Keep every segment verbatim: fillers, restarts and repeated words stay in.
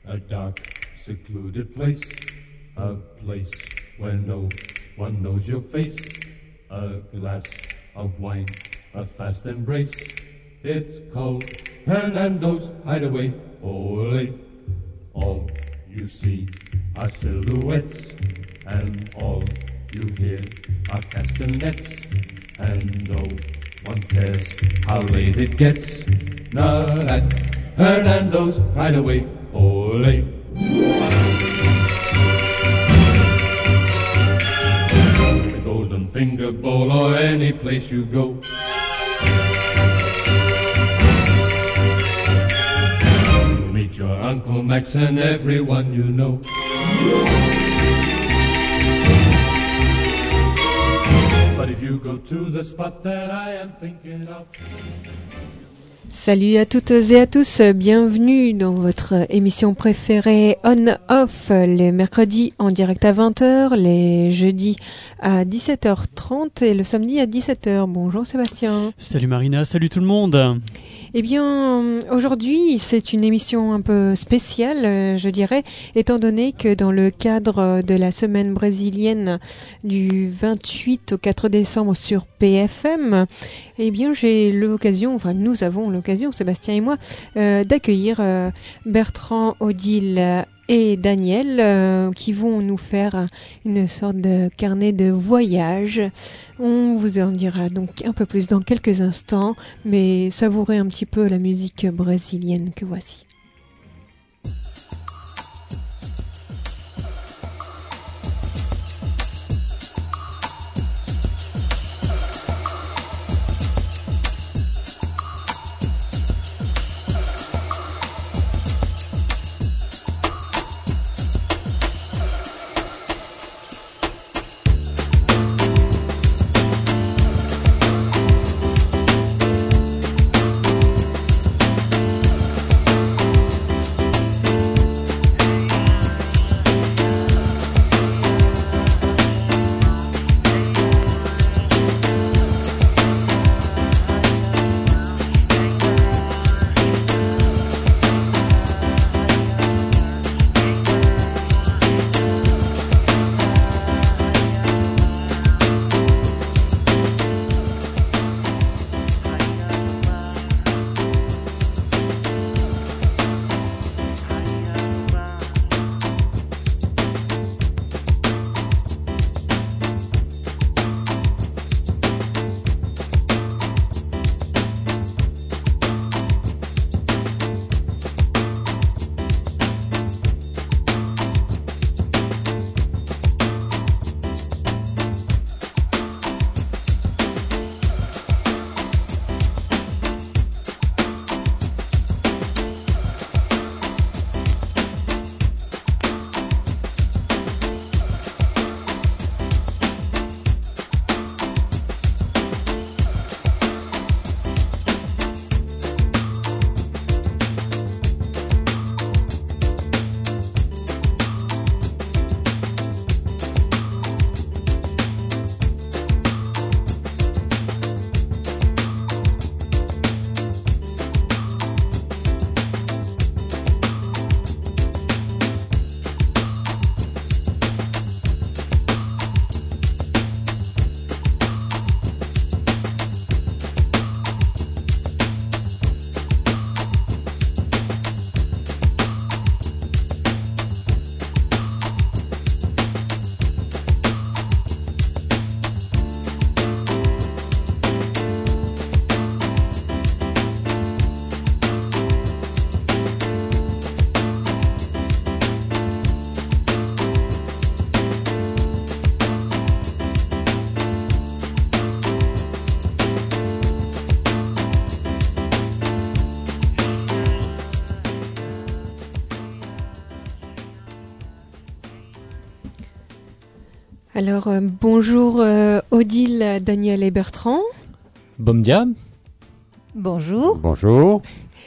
a dark, secluded place, a place where no one knows your face, a glass of wine, a fast embrace. It's called Hernando's Hideaway. Ole, all you see are silhouettes, and all you hear are castanets, and no one cares how late it gets. Not at Hernando's Hideaway. Ole. The Golden Finger Bowl or any place you go. You meet your Uncle Max and everyone you know. But if you go to the spot that I am thinking of. Salut à toutes et à tous, bienvenue dans votre émission préférée On-Off, les mercredis en direct à vingt heures, les jeudis à dix-sept heures trente et le samedi à dix-sept heures. Bonjour Sébastien. Salut Marina, salut tout le monde. Eh bien, aujourd'hui, c'est une émission un peu spéciale, je dirais, étant donné que dans le cadre de la semaine brésilienne du vingt-huit au quatre décembre sur P F M, eh bien, j'ai l'occasion, enfin, nous avons l'occasion, Sébastien et moi, euh, d'accueillir euh, Bertrand, Odile et Daniel euh, qui vont nous faire une sorte de carnet de voyage. On vous en dira donc un peu plus dans quelques instants, mais savourez un petit peu la musique brésilienne que voici. Alors, euh, bonjour euh, Odile, Daniel et Bertrand. Bon dia. Bonjour. Bonjour.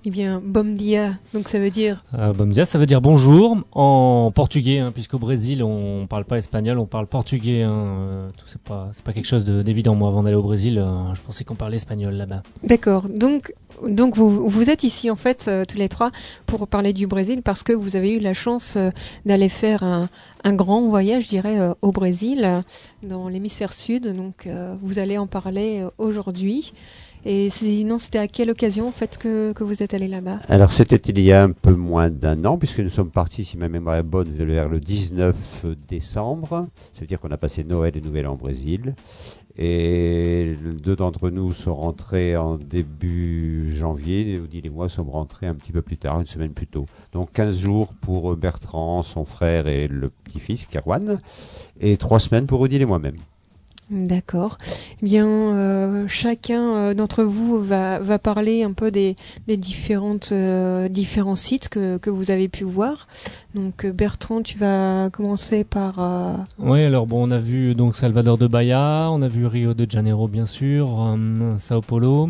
Eh bien, bom dia, donc ça veut dire... Euh, bom dia, ça veut dire bonjour en portugais, hein, puisqu'au Brésil, on parle pas espagnol, on parle portugais. Hein, euh, tout, c'est pas, c'est pas quelque chose de, d'évident. Moi, avant d'aller au Brésil, euh, je pensais qu'on parlait espagnol là-bas. D'accord, donc, donc vous, vous êtes ici, en fait, euh, tous les trois, pour parler du Brésil, parce que vous avez eu la chance euh, d'aller faire un, un grand voyage, je dirais, euh, au Brésil, euh, dans l'hémisphère sud. Donc, euh, vous allez en parler euh, aujourd'hui. Et sinon, c'était à quelle occasion en fait que, que vous êtes allé là-bas? Alors c'était il y a un peu moins d'un an, puisque nous sommes partis, si ma mémoire est bonne, vers le dix-neuf décembre. Ça veut dire qu'on a passé Noël et Nouvel An au Brésil. Et deux d'entre nous sont rentrés en début janvier, Odile et moi sommes rentrés un petit peu plus tard, une semaine plus tôt. Donc quinze jours pour Bertrand, son frère et le petit-fils, Kerwan, et trois semaines pour Odile et moi-même. D'accord. Eh bien, euh, chacun euh, d'entre vous va, va parler un peu des, des différentes, euh, différents sites que, que vous avez pu voir. Donc, euh, Bertrand, tu vas commencer par... Euh... Oui, alors bon, on a vu donc Salvador de Bahia, on a vu Rio de Janeiro, bien sûr, euh, Sao Paulo,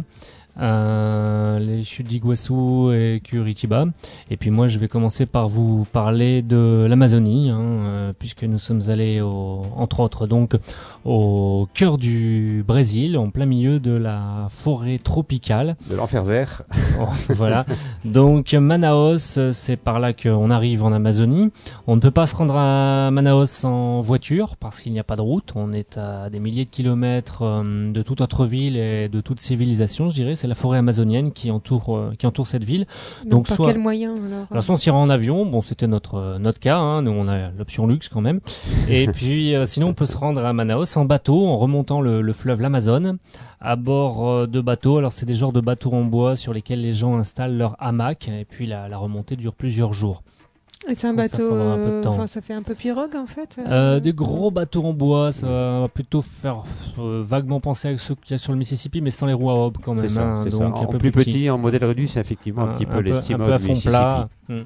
euh, les chutes d'Iguassou et Curitiba. Et puis moi, je vais commencer par vous parler de l'Amazonie, hein, euh, puisque nous sommes allés, au, entre autres, donc au cœur du Brésil, en plein milieu de la forêt tropicale. De l'enfer vert. Oh, voilà. Donc Manaus, c'est par là qu'on arrive en Amazonie. On ne peut pas se rendre à Manaus en voiture parce qu'il n'y a pas de route. On est à des milliers de kilomètres euh, de toute autre ville et de toute civilisation, je dirais. C'est la forêt amazonienne qui entoure, euh, qui entoure cette ville. Donc, Donc par soit... quel moyen alors? Alors soit on s'y rend en avion, bon c'était notre euh, notre cas, hein, nous on a l'option luxe quand même. Et puis euh, sinon on peut se rendre à Manaus en bateau en remontant le, le fleuve l'Amazone à bord euh, de bateaux. Alors c'est des genres de bateaux en bois sur lesquels les gens installent leur hamac et puis la, la remontée dure plusieurs jours. Et c'est un Donc, ça bateau, prendra un peu de temps. enfin ça fait un peu pirogue en fait. Euh, des gros bateaux en bois, ça va plutôt faire euh, vaguement penser à ceux qu'il y a sur le Mississippi, mais sans les roues à hob quand même. C'est ça, hein, c'est donc ça. un En peu plus petit, petit, en modèle réduit, c'est effectivement un, un petit peu, peu l'estime un peu à du fond Mississippi. plat. Hmm.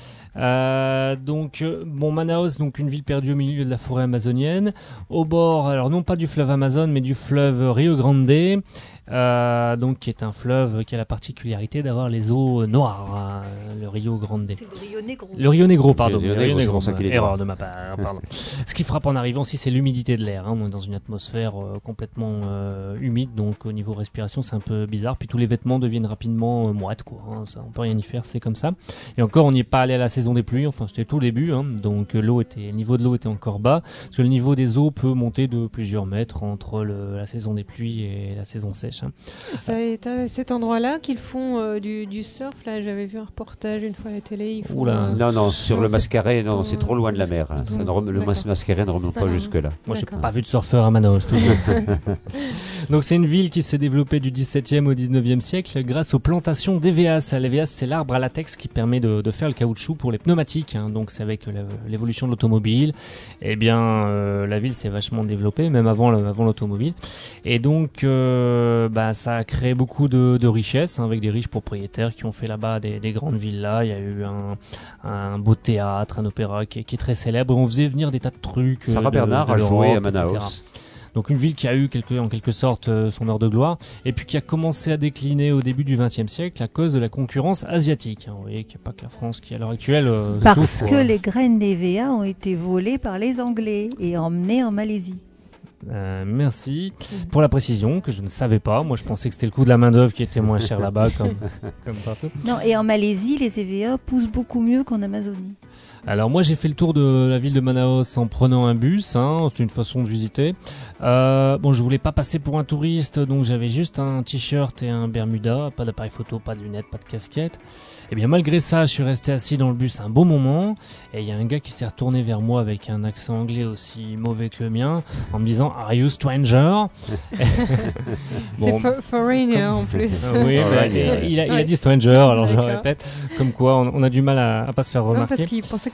Euh, donc euh, bon, Manaus, donc une ville perdue au milieu de la forêt amazonienne, au bord, alors non pas du fleuve Amazon, mais du fleuve Rio Grande. Euh, donc qui est un fleuve qui a la particularité d'avoir les eaux noires, hein, le Rio Grande. C'est le Rio Negro. Le Rio Negro, pardon. Le Rio Le Rio Negro, c'est Negro, pour ça qu'il est erreur noir. de ma part, pardon. Ce qui frappe en arrivant aussi, c'est l'humidité de l'air. Hein. On est dans une atmosphère euh, complètement euh, humide, donc au niveau respiration, c'est un peu bizarre. Puis tous les vêtements deviennent rapidement euh, moites, quoi. Hein. Ça, on peut rien y faire, c'est comme ça. Et encore, on n'y est pas allé à la saison des pluies. Enfin, c'était tout le début, hein. Donc euh, l'eau était, le niveau de l'eau était encore bas, parce que le niveau des eaux peut monter de plusieurs mètres entre le, la saison des pluies et la saison sèche. Hein. Ça est à cet endroit-là qu'ils font euh, du, du surf. Là, j'avais vu un reportage une fois à la télé. Ils font, Oula. euh, Non, non, sur non, le c'est- Mascaret, non, euh, c'est trop loin de la mer. hein. Ça ne rem- le mas- Mascaret ne remonte pas pas grave. jusque-là. Moi, j'ai D'accord. pas vu de surfeur à Manaus, toujours. Donc, c'est une ville qui s'est développée du dix-septième au dix-neuvième siècle grâce aux plantations d'E V A S. L'E V A S, c'est l'arbre à latex qui permet de, de faire le caoutchouc pour les pneumatiques. Hein. Donc, c'est avec la- l'évolution de l'automobile. Eh bien, euh, la ville s'est vachement développée, même avant, le- avant l'automobile. Et donc, euh, bah, ça a créé beaucoup de, de richesses, hein, avec des riches propriétaires qui ont fait là-bas des, des grandes villas. Il y a eu un, un beau théâtre, un opéra qui est, qui est très célèbre. On faisait venir des tas de trucs. euh, Sarah de- Bernard de a joué à l'Europe, et cetera. Manaus. Donc une ville qui a eu quelque, en quelque sorte euh, son heure de gloire, et puis qui a commencé à décliner au début du vingtième siècle à cause de la concurrence asiatique. Hein. Vous voyez qu'il n'y a pas que la France qui à l'heure actuelle euh, Parce souffre, que euh, les graines d'E V A ont été volées par les Anglais et emmenées en Malaisie. Euh, merci pour la précision que je ne savais pas. Moi, je pensais que c'était le coût de la main d'œuvre qui était moins cher là-bas, comme, comme partout. Non, et en Malaisie, les E V A poussent beaucoup mieux qu'en Amazonie. Alors moi, j'ai fait le tour de la ville de Manaus en prenant un bus. Hein, c'était une façon de visiter. Euh, bon, je voulais pas passer pour un touriste, donc j'avais juste un t-shirt et un bermuda, pas d'appareil photo, pas de lunettes, pas de casquette. Et bien malgré ça, je suis resté assis dans le bus un beau moment, et il y a un gars qui s'est retourné vers moi avec un accent anglais aussi mauvais que le mien, en me disant « Are you stranger ?» C'est for- foreigner en plus. Euh, oui, Oh, bah, ouais, il, a, il a Ouais. dit stranger, alors je le D'accord. répète, comme quoi on, on a du mal à, à pas se faire Non, remarquer. parce qu'il pensait que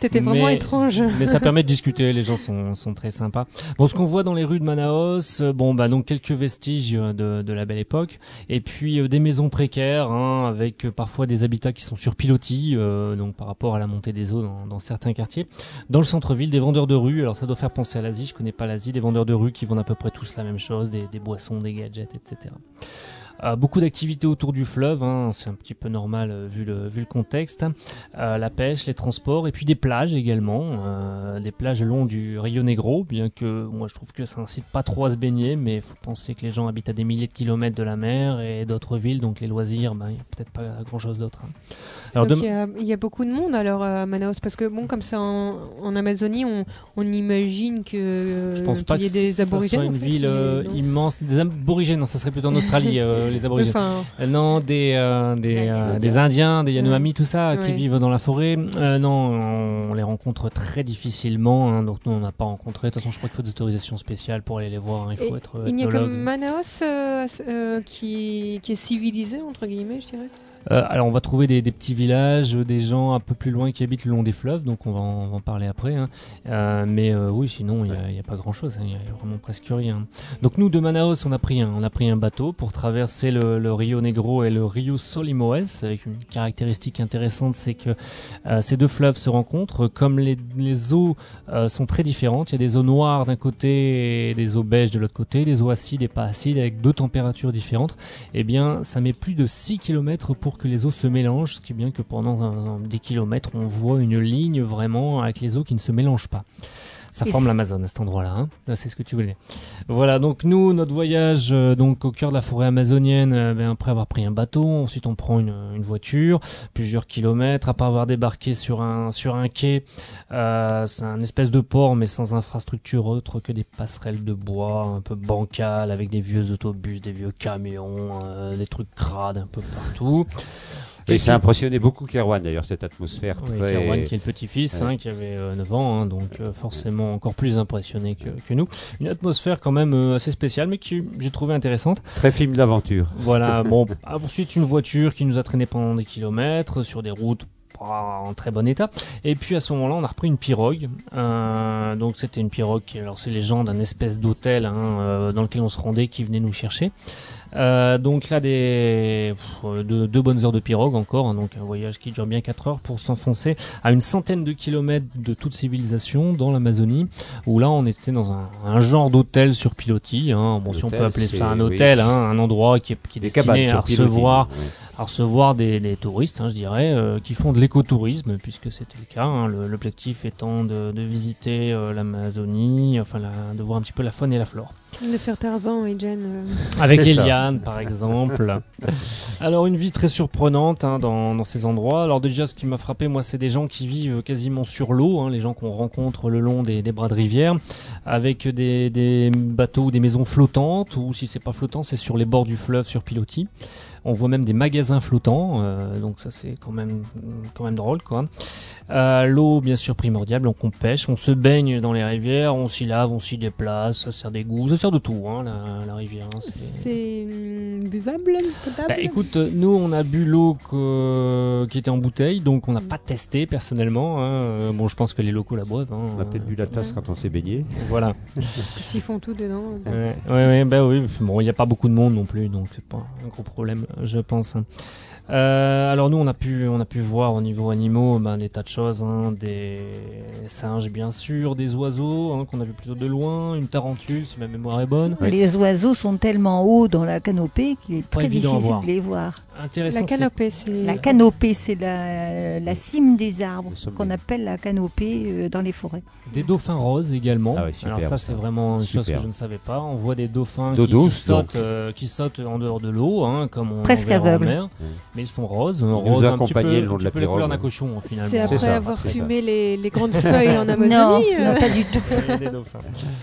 T'étais vraiment Mais- étrange. Mais ça permet de discuter, les gens sont, sont très sympas. Bon, ce qu'on voit dans les rues de Manaus, euh, bon, bah, donc quelques vestiges euh, de, de la belle époque, et puis euh, des maisons précaires, hein, avec euh, parfois des habitats qui sont sur pilotis, euh, donc par rapport à la montée des eaux dans, dans certains quartiers. Dans le centre-ville, des vendeurs de rue, alors ça doit faire penser à l'Asie, je connais pas l'Asie, des vendeurs de rue qui vendent à peu près tous la même chose, des, des boissons, des gadgets, et cetera. Euh, beaucoup d'activités autour du fleuve, hein, c'est un petit peu normal euh, vu le vu le contexte. Euh, la pêche, les transports et puis des plages également, euh, des plages le long du Rio Negro, bien que moi je trouve que ça incite pas trop à se baigner, mais il faut penser que les gens habitent à des milliers de kilomètres de la mer et d'autres villes, donc les loisirs, ben il y a peut-être pas grand chose d'autre. Hein. Alors Donc dem- il y, a, il y a beaucoup de monde alors à Manaus parce que bon comme ça en, en Amazonie on, on imagine que je pense pas qu'il y que ait des ça aborigènes. soit une en fait, ville mais euh, non. immense, des aborigènes, non, ça serait plutôt en Australie, euh, les aborigènes. Enfin, Euh, non, des euh, des, Des euh, Indiens. des Indiens, des Yanomami, tout ça, qui Ouais. vivent dans la forêt. Euh, non, on les rencontre très difficilement. Hein, donc nous, on n'a pas rencontré. De toute façon, je crois qu'il faut des autorisations spéciales pour aller les voir. hein, Il faut et être il n'y a que ethnologue. Manaus euh, euh, qui, qui est civilisé entre guillemets, je dirais. Euh, alors, on va trouver des, des petits villages, des gens un peu plus loin qui habitent le long des fleuves. Donc, on va en, on va en parler après. Hein. Euh, mais euh, oui, sinon, il n'y a, il y a pas grand-chose. hein, Il n'y a vraiment presque rien. Donc, nous, de Manaus, on a pris un, on a pris un bateau pour traverser le, le Rio Negro et le Rio Solimões. Avec une caractéristique intéressante, c'est que euh, ces deux fleuves se rencontrent. Comme les, les eaux euh, sont très différentes, il y a des eaux noires d'un côté et des eaux beiges de l'autre côté, des eaux acides et pas acides avec deux températures différentes. Eh bien, ça met plus de six kilomètres pour que les eaux se mélangent, ce qui est bien que pendant un, un, dix kilomètres, on voit une ligne vraiment avec les eaux qui ne se mélangent pas. Ça Et forme c'est- l'Amazone à cet endroit-là, hein. Là, c'est ce que tu voulais. Voilà, donc nous, notre voyage euh, donc au cœur de la forêt amazonienne, euh, ben, après avoir pris un bateau, ensuite on prend une, une voiture, plusieurs kilomètres, après avoir débarqué sur un sur un quai, euh, c'est un espèce de port mais sans infrastructure autre que des passerelles de bois un peu bancales avec des vieux autobus, des vieux camions, euh, des trucs crades un peu partout. Et ça a impressionné beaucoup Kerwan d'ailleurs, cette atmosphère Oui, très... Kerwan, qui est le petit-fils, Ouais. hein, qui avait euh, neuf ans, hein, donc euh, forcément encore plus impressionné que, que nous. Une atmosphère quand même euh, assez spéciale, mais que j'ai trouvé intéressante. très film d'aventure. Voilà, bon, ensuite une voiture qui nous a traîné pendant des kilomètres sur des routes pas en très bon état. Et puis à ce moment-là, on a repris une pirogue. Euh, donc c'était une pirogue qui, alors c'est les gens d'un espèce d'hôtel hein, euh, dans lequel on se rendait, qui venaient nous chercher. Euh, donc là, des pff, deux, deux bonnes heures de pirogue encore, hein, donc un voyage qui dure bien quatre heures pour s'enfoncer à une centaine de kilomètres de toute civilisation dans l'Amazonie, où là on était dans un, un genre d'hôtel sur pilotis, hein, bon si on peut L'hôtel, appeler ça un c'est- hôtel, oui. hein, un endroit qui est, qui est Des destiné cabanes à sur pilotis, recevoir ouais. à recevoir des, des touristes, hein, je dirais, euh, qui font de l'écotourisme, puisque c'était le cas. Hein, le- l'objectif étant de, de visiter euh, l'Amazonie, enfin la- de voir un petit peu la faune et la flore. De faire Tarzan et Jen. euh, Avec C'est les ça. lianes, par exemple. Alors, une vie très surprenante hein, dans, dans ces endroits. Alors, déjà, ce qui m'a frappé, moi, c'est des gens qui vivent quasiment sur l'eau, hein, les gens qu'on rencontre le long des, des bras de rivière, avec des, des bateaux ou des maisons flottantes, ou si c'est pas flottant, c'est sur les bords du fleuve, sur pilotis. On voit même des magasins flottants, euh, donc ça c'est quand même quand même drôle quoi. Euh, l'eau bien sûr primordiale, donc on pêche, on se baigne dans les rivières, on s'y lave, on s'y déplace, ça sert d'égouts, ça sert de tout hein, la, la rivière. Hein, c'est... C'est hum, buvable, potable. Bah, écoute, euh, nous on a bu l'eau que- qui était en bouteille, donc on n'a pas testé personnellement. Hein. Euh, Bon, je pense que les locaux la boivent. Hein. On a peut-être bu la tasse Ouais. quand on s'est baigné. Voilà. S'ils font tout dedans. euh, Ouais, ouais, ouais, bah oui. Bon, il n'y a pas beaucoup de monde non plus, donc c'est pas un gros problème, je pense. hein. Euh, alors nous, on a pu, on a pu voir au niveau animaux, ben, des tas de choses, hein, des singes bien sûr, des oiseaux hein, qu'on a vu plutôt de loin, une tarentule si ma mémoire est bonne. Oui. Les oiseaux sont tellement hauts dans la canopée qu'il est Pas très évident à difficile voir. de les voir. Intéressant. La c'est- canopée, c'est. La canopée, c'est la, la cime des arbres Le sommet. qu'on appelle la canopée euh, dans les forêts. Des dauphins roses également. Ah ouais, superbe, Alors ça, c'est ça. vraiment une chose que Superbe. je ne savais pas. On voit des dauphins qui, D'eau qui douce, sautent, donc. euh, qui sautent en dehors de l'eau, hein, comme on Presque en verra en aveugles. mer. Ouais. Mais ils sont roses, nous roses a un petit peu, accompagnés le long un de petit la peu la couleur pirogue, d'un ouais. cochon finalement. C'est après ça, avoir c'est ça. fumé les, les grandes feuilles en Amazonie. Non, euh. non, pas du tout. Et des dauphins.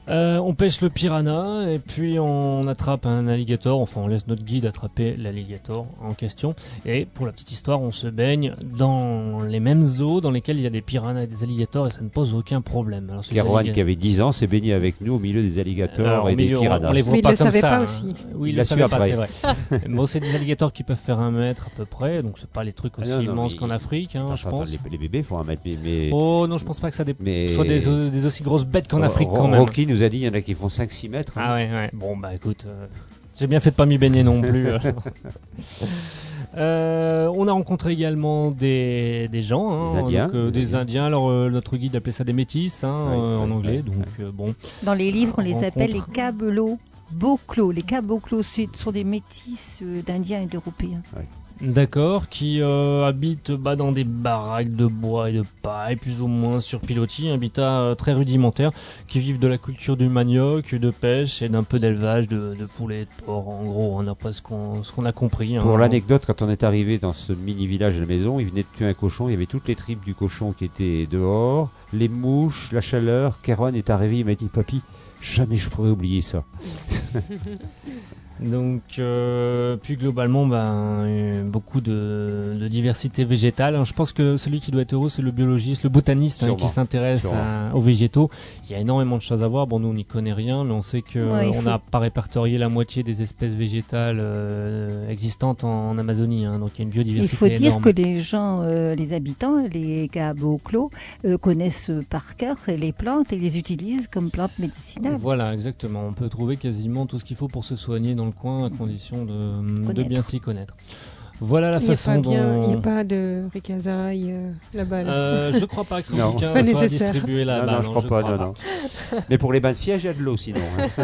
Euh, on pêche le piranha et puis on attrape un alligator, enfin on laisse notre guide attraper l'alligator en question. Et pour la petite histoire, on se baigne dans les mêmes eaux dans lesquelles il y a des piranhas et des alligators et ça ne pose aucun problème. Alors, Kerouan, alligat- qui avait dix ans, s'est baigné avec nous au milieu des alligators Alors, et au milieu, des on- piranhas. On, les voit Mais il pas le comme savait ça. pas hein. aussi. Oui, il Il le l'a su savait pas, après. c'est vrai. Bon, c'est des alligators qui peuvent faire un mètre à peu près, donc c'est pas les trucs Ah aussi non, non, immenses mais qu'en il- Afrique, hein, Enfin, je pense. Les, les bébés font un mètre, mais, mais, Oh non, je pense pas que ça dé- mais- soit des, o- des aussi grosses bêtes qu'en Ro- Afrique Ro- quand même. Rocky nous a dit il y en a qui font cinq six mètres. hein. Ah ouais, ouais. Bon, bah écoute, euh, j'ai bien fait de pas m'y baigner non plus. euh. Euh, on a rencontré également des, des gens, hein, Des Indiens, donc, euh, des des Indiens. Indiens. Alors euh, notre guide appelait ça des métis hein, Ouais, euh, en ouais, anglais, ouais, donc ouais. euh, bon. Dans les livres, on les Rencontre. appelle les Cablo Boclo. Les Caboclo, ce sont des métis euh, d'Indiens et d'Européens. D'accord, qui euh, habitent bah, dans des baraques de bois et de paille, plus ou moins sur pilotis, un habitat euh, très rudimentaire, qui vivent de la culture du manioc, de pêche et d'un peu d'élevage de, de poulets, de porc, en gros, hein, d'après ce qu'on ce qu'on a compris. hein. Pour l'anecdote, quand on est arrivé dans ce mini village à la maison, il venait de tuer un cochon, il y avait toutes les tripes du cochon qui étaient dehors, les mouches, la chaleur. Kerouan est arrivé, il m'a dit papy, jamais je pourrais oublier ça. Donc, euh, puis globalement, ben, euh, beaucoup de, de diversité végétale. Je pense que celui qui doit être heureux, c'est le biologiste, le botaniste hein, Sûrement. qui s'intéresse Sûrement. à- aux végétaux. Il y a énormément de choses à voir. Bon, nous, on n'y connaît rien, mais on sait que Ouais, il on faut- n'a pas répertorié la moitié des espèces végétales euh, existantes en, en Amazonie. hein. Donc, il y a une Il biodiversité faut dire énorme. que les gens, euh, les habitants, les Caboclo, euh, connaissent par cœur les plantes et les utilisent comme plantes médicinales. Voilà, exactement. On peut trouver quasiment tout ce qu'il faut pour se soigner dans le coin, à condition de, de Connaître. bien s'y connaître. Voilà la Il n'y a, façon pas bien- il y a dont... pas de ricazaï euh, là-bas. là. Euh, je crois pas que son Non. bouquin Pas soit nécessaire. distribué non, là-bas. non, je crois pas, non, non. Mais pour les bains de siège, il y a de l'eau sinon. hein.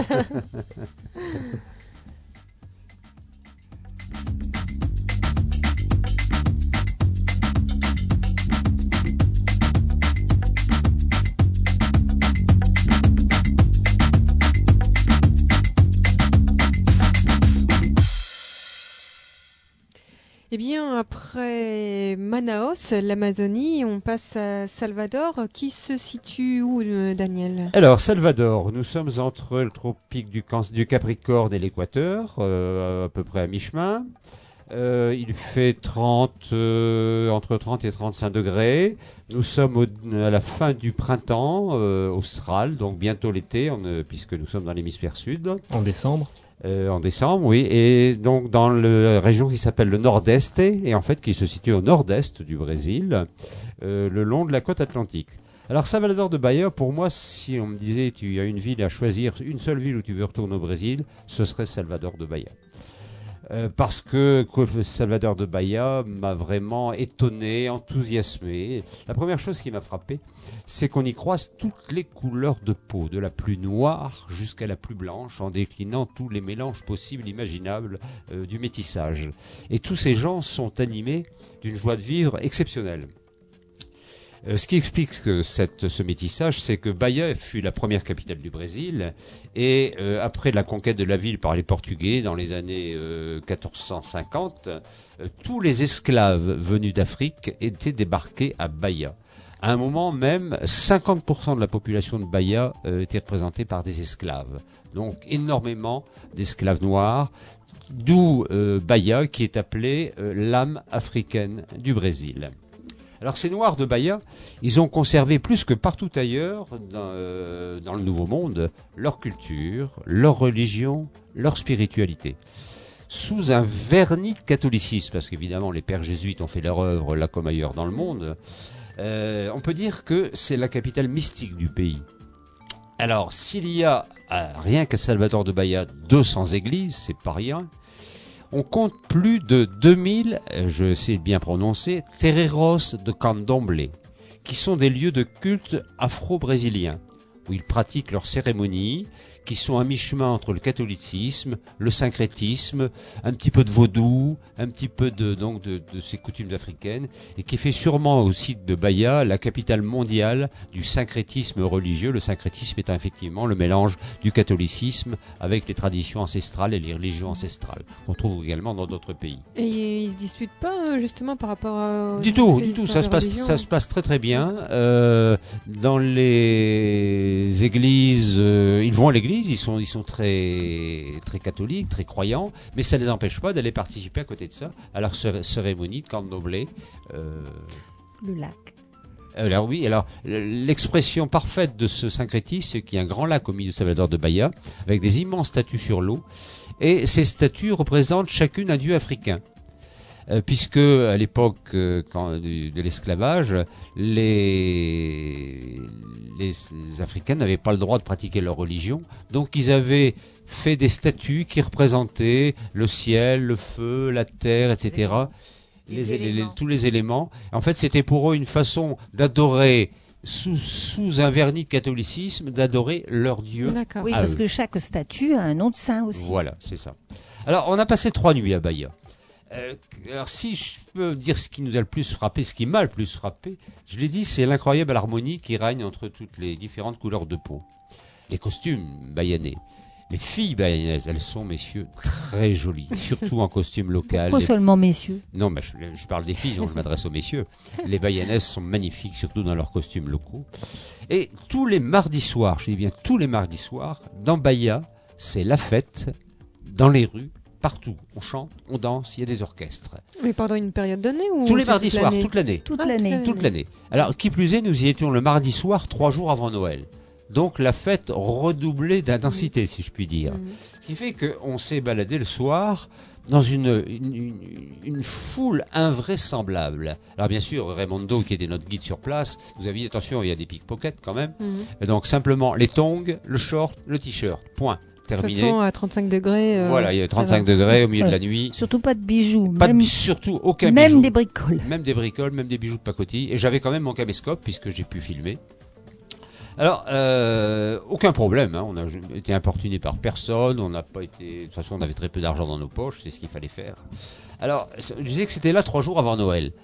Eh bien, après Manaus, l'Amazonie, on passe à Salvador, qui se situe où, euh, Daniel? Alors, Salvador, nous sommes entre le tropique du, Can- du Capricorne et l'Équateur, euh, à peu près à mi-chemin. Euh, il fait trente, euh, entre trente et trente-cinq degrés. Nous sommes au- à la fin du printemps euh, austral, donc bientôt l'été, on, euh, puisque nous sommes dans l'hémisphère sud. En décembre. Euh, en décembre, oui, et donc dans la région qui s'appelle le Nordeste, et en fait qui se situe au nord-est du Brésil, euh, le long de la côte atlantique. Alors Salvador de Bahia, pour moi, si on me disait tu as une ville à choisir, une seule ville où tu veux retourner au Brésil, ce serait Salvador de Bahia. Euh, parce que Salvador de Bahia m'a vraiment étonné, enthousiasmé. La première chose qui m'a frappé, c'est qu'on y croise toutes les couleurs de peau, de la plus noire jusqu'à la plus blanche, en déclinant tous les mélanges possibles, imaginables euh, du métissage. Et tous ces gens sont animés d'une joie de vivre exceptionnelle. Euh, ce qui explique que cette, ce métissage, c'est que Bahia fut la première capitale du Brésil et euh, après la conquête de la ville par les Portugais dans les années euh, quatorze cent cinquante, euh, tous les esclaves venus d'Afrique étaient débarqués à Bahia. À un moment même, cinquante pour cent de la population de Bahia euh, était représentée par des esclaves. Donc énormément d'esclaves noirs, d'où euh, Bahia qui est appelée euh, l'âme africaine du Brésil. Alors ces Noirs de Bahia, ils ont conservé plus que partout ailleurs dans, euh, dans le Nouveau Monde leur culture, leur religion, leur spiritualité. Sous un vernis de catholicisme, parce qu'évidemment les pères jésuites ont fait leur œuvre là comme ailleurs dans le monde, euh, on peut dire que c'est la capitale mystique du pays. Alors s'il y a, euh, rien qu'à Salvador de Bahia, deux cents églises, c'est pas rien. On compte plus de deux mille, je sais bien prononcer, terreiros de candomblé, qui sont des lieux de culte afro-brésiliens, où ils pratiquent leurs cérémonies, qui sont à mi-chemin entre le catholicisme, le syncrétisme, un petit peu de vaudou, un petit peu de, donc de, de ces coutumes africaines, et qui fait sûrement au site de Bahia la capitale mondiale du syncrétisme religieux. Le syncrétisme étant effectivement le mélange du catholicisme avec les traditions ancestrales et les religions ancestrales, qu'on trouve également dans d'autres pays. Et ils se disputent pas justement par rapport à... Du tout, du tout, ça se passe, ça se passe très très bien. Euh, dans les églises, euh, ils vont à l'église, ils sont, ils sont très, très catholiques, très croyants, mais ça ne les empêche pas d'aller participer à côté de ça à leur cérémonie de candomblé. Euh, Le lac. Alors oui, alors l'expression parfaite de ce syncrétisme, c'est qu'il y a un grand lac au milieu de Salvador de Bahia, avec des immenses statues sur l'eau, et ces statues représentent chacune un dieu africain. Euh, puisque à l'époque euh, quand, du, de l'esclavage, les, les, les Africains n'avaient pas le droit de pratiquer leur religion, donc ils avaient fait des statues qui représentaient le ciel, le feu, la terre, et cetera. Les, les, les, tous les éléments. En fait, c'était pour eux une façon d'adorer, sous, sous un vernis de catholicisme, d'adorer leur Dieu. D'accord. Oui, parce eux. que chaque statue a un nom de saint aussi. Voilà, c'est ça. Alors, on a passé trois nuits à Bahia. Euh, alors, si je peux dire ce qui nous a le plus frappé, ce qui m'a le plus frappé, je l'ai dit, c'est l'incroyable harmonie qui règne entre toutes les différentes couleurs de peau. Les costumes bahianais. Les filles bahianaises, elles sont, messieurs, très jolies, surtout en costume local. Pourquoi les... seulement messieurs? Non, mais je, je parle des filles, donc je m'adresse aux messieurs. Les bahianaises sont magnifiques, surtout dans leurs costumes locaux. Et tous les mardis soirs, je dis bien tous les mardis soirs, dans Bahia, c'est la fête, dans les rues, partout. On chante, on danse, il y a des orchestres. Mais pendant une période donnée ou tous les mardis soirs, toute l'année. Toute ah, l'année. Toute l'année. Alors, qui plus est, nous y étions le mardi soir, trois jours avant Noël. Donc la fête redoublée d'intensité, mmh. si je puis dire. Mmh. Ce qui fait qu'on s'est baladé le soir dans une, une, une, une foule invraisemblable. Alors bien sûr, Raimondo, qui était notre guide sur place, nous a dit attention, il y a des pickpockets quand même. Mmh. Et donc simplement les tongs, le short, le t-shirt, point. Terminé. De toute façon, à trente-cinq degrés. Euh, voilà, il y a trente-cinq degrés au milieu ouais. de la nuit. Surtout pas de bijoux. Pas même, de, surtout aucun même bijou. Même des bricoles. Même des bricoles, même des bijoux de pacotille. Et j'avais quand même mon caméscope puisque j'ai pu filmer. Alors, euh, aucun problème, hein, on a été importuné par personne, on n'a pas été... De toute façon, on avait très peu d'argent dans nos poches, c'est ce qu'il fallait faire. Alors, je disais que c'était là trois jours avant Noël.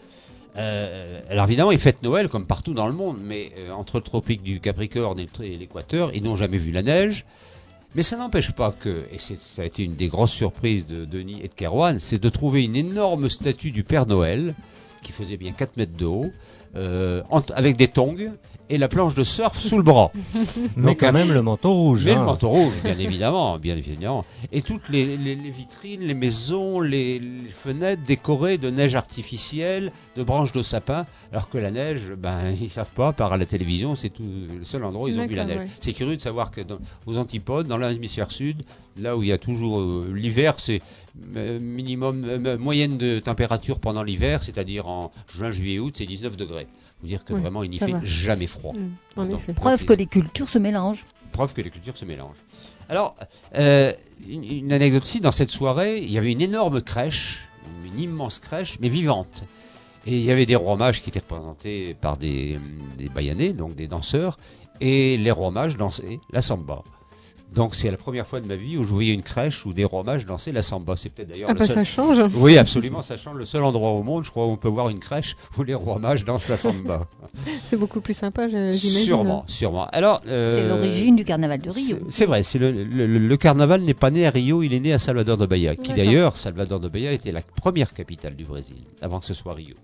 Euh, alors évidemment, ils fêtent Noël comme partout dans le monde, mais euh, entre le tropique du Capricorne et l'équateur, ils n'ont jamais vu la neige. Mais ça n'empêche pas que, et c'est, ça a été une des grosses surprises de Denis et de Kerouan, c'est de trouver une énorme statue du Père Noël, qui faisait bien quatre mètres de haut, euh, avec des tongs, et la planche de surf sous le bras. Mais donc, quand même le manteau rouge. Mais hein. le manteau rouge, bien évidemment, bien évidemment. Et toutes les, les, les vitrines, les maisons, les, les fenêtres décorées de neige artificielle, de branches de sapin, alors que la neige, ben ils savent pas, par la télévision, c'est tout le seul endroit où ils ont vu la neige. Ouais. C'est curieux de savoir que dans, aux antipodes, dans l'hémisphère sud, là où il y a toujours euh, l'hiver, c'est euh, minimum euh, moyenne de température pendant l'hiver, c'est-à-dire en juin, juillet, août, c'est dix-neuf degrés. Faut dire que oui, vraiment il n'y fait va. jamais froid. Mmh, donc, preuve que les cultures se mélangent. Preuve que les cultures se mélangent. Alors, euh, une, une anecdote aussi, dans cette soirée, il y avait une énorme crèche, une immense crèche, mais vivante. Et il y avait des rois mages qui étaient représentés par des, des bahianais, donc des danseurs, et les rois mages dansaient la samba. Donc c'est la première fois de ma vie où je voyais une crèche où des rois mages dansaient la samba. C'est peut-être d'ailleurs ah le bah seul... ça change. Oui, absolument, ça change. Le seul endroit au monde, je crois, où on peut voir une crèche où les rois mages dansent la samba. C'est beaucoup plus sympa, j'imagine. Sûrement, sûrement. Alors, euh... c'est l'origine du carnaval de Rio. C'est, c'est vrai. C'est le, le, le carnaval n'est pas né à Rio, il est né à Salvador de Bahia, qui D'accord. d'ailleurs, Salvador de Bahia était la première capitale du Brésil avant que ce soit Rio.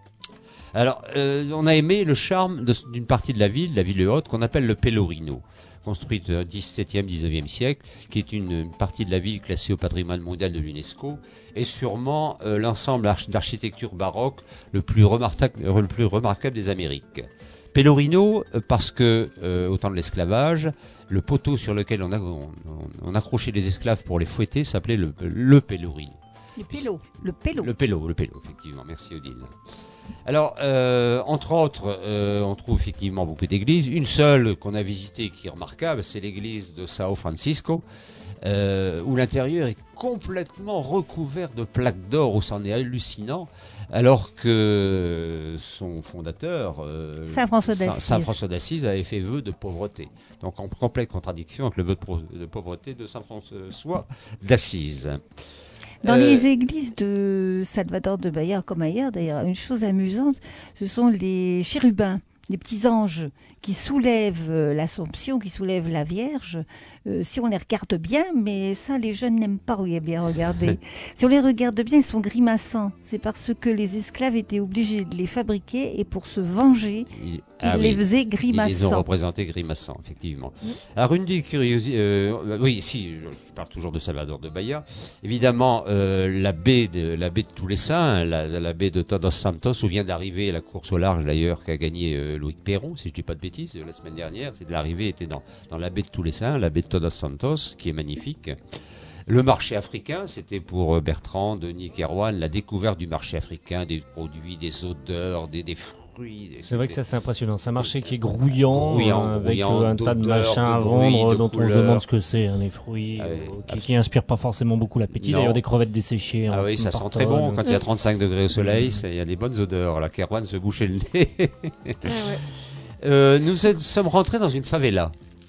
Alors, euh, on a aimé le charme de, d'une partie de la ville, la ville haute, qu'on appelle le Pelourinho, construite au dix-septième, dix-neuvième siècle, qui est une, une partie de la ville classée au patrimoine mondial de l'UNESCO, et sûrement euh, l'ensemble arch- d'architecture baroque le plus, remarquable, le plus remarquable des Amériques. Pelourinho, euh, parce que, euh, au temps de l'esclavage, le poteau sur lequel on, a, on, on accrochait les esclaves pour les fouetter s'appelait le, le Pelourinho. Le pélo, le pélo. Le pélo, le pélo, effectivement. Merci Odile. Alors, euh, entre autres, euh, on trouve effectivement beaucoup d'églises. Une seule qu'on a visitée qui est remarquable, c'est l'église de São Francisco, euh, où l'intérieur est complètement recouvert de plaques d'or, où c'en est hallucinant, alors que son fondateur, euh, Saint François d'Assise. Saint François d'Assise, avait fait vœu de pauvreté. Donc en complète contradiction avec le vœu de, pro- de pauvreté de Saint François d'Assise. Dans Euh, les églises de Salvador de Bahia, comme ailleurs d'ailleurs, une chose amusante, ce sont les chérubins, les petits anges qui soulèvent euh, l'Assomption, qui soulèvent la Vierge, euh, si on les regarde bien, mais ça les jeunes n'aiment pas bien regarder. Si on les regarde bien, ils sont grimaçants. C'est parce que les esclaves étaient obligés de les fabriquer et pour se venger, il- ils ah les oui. faisaient Ils les ont grimaçants. représentés grimaçants, effectivement. Alors, une des curiosités... euh, oui, si, je je parle toujours de Salvador de Bahia. Évidemment, euh, la baie de, la baie de tous les saints, la, la baie de Todos Santos, où vient d'arriver la course au large, d'ailleurs, qu'a gagné euh, Loïc Perron, si je dis pas de bêtises, la semaine dernière. C'est de l'arrivée était dans, dans la baie de tous les saints, la baie de Todos Santos, qui est magnifique. Le marché africain, c'était pour euh, Bertrand, Denis Kerouan, la découverte du marché africain, des produits, des odeurs, des, des fruits. Des, C'est vrai que ça c'est impressionnant. C'est un marché qui est grouillant, Grouillant, euh, avec grouillant, euh, un tas de d'odeurs, machins à de bruits, vendre de dont on se couleurs. demande ce que c'est, hein, les fruits, Ah oui, euh, qui, absolument. qui inspirent pas forcément beaucoup l'appétit. Non. D'ailleurs, des crevettes desséchées. Ah en- oui, ça par sent très tonnes. bon quand il y a trente-cinq degrés au soleil, ça- il y a des bonnes odeurs. La Kerouan se bouchait le nez. Ah ouais. Euh, nous êtes- sommes rentrés dans une favela.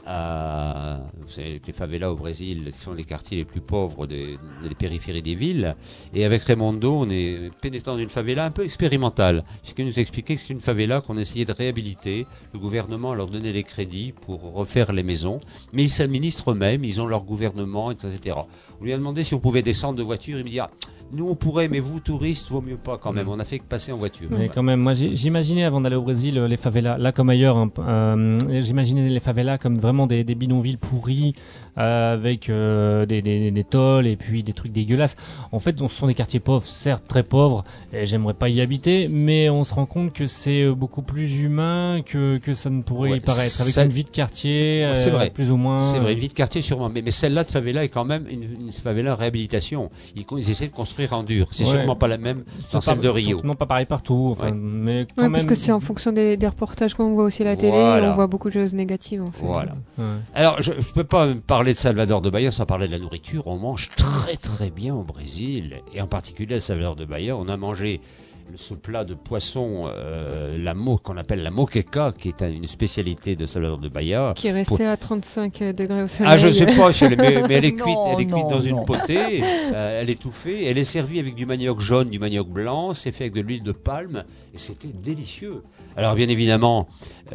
À, vous savez que les favelas au Brésil sont les quartiers les plus pauvres des, des périphéries des villes. Et avec Raymondo, on est pénétré dans une favela un peu expérimentale. Puisqu'il nous expliquait que c'est une favela qu'on essayait de réhabiliter. Le gouvernement leur donnait les crédits pour refaire les maisons. Mais ils s'administrent eux-mêmes, ils ont leur gouvernement, et cetera. On lui a demandé si on pouvait descendre de voiture. Il me dit, ah, nous on pourrait, mais vous touristes, vaut mieux pas quand même. On a fait que passer en voiture. Mais quand même, moi j'ai- j'imaginais avant d'aller au Brésil euh, les favelas, là comme ailleurs, hein, euh, j'imaginais les favelas comme vraiment des, des bidonvilles pourris euh, avec euh, des, des, des tôles et puis des trucs dégueulasses. En fait, on- ce sont des quartiers pauvres, certes très pauvres, et j'aimerais pas y habiter, mais on se rend compte que c'est euh, beaucoup plus humain que, que ça ne pourrait Ouais, y paraître, avec ça- une vie de quartier, Ouais, c'est euh, vrai. plus ou moins. C'est vrai, une vie de quartier sûrement. Mais, mais celle-là de favela est quand même une, une favela en réhabilitation. Ils, co- ils essaient de construire en dur. C'est Ouais. sûrement pas la même C'est dans pas- celle de Rio. Non, pas pareil partout, enfin, Ouais. mais quand Ouais, même. parce que c'est en fonction des, des reportages qu'on voit aussi à la télé, Voilà. on voit beaucoup de choses négatives en fait. Voilà. Ouais. Alors, je ne peux pas parler de Salvador de Bahia sans parler de la nourriture. On mange très très bien au Brésil, et en particulier à Salvador de Bahia. On a mangé ce plat de poisson, euh, la mo, qu'on appelle la moqueca, qui est un- une spécialité de Salvador de Bahia. Qui est resté Pour- à trente-cinq degrés au soleil. Ah, je sais pas, si elle est- mais, mais elle est cuite, Non, elle est cuite non, dans une non. potée, euh, elle est étouffée, elle est servie avec du manioc jaune, du manioc blanc, c'est fait avec de l'huile de palme, et c'était délicieux. Alors bien évidemment,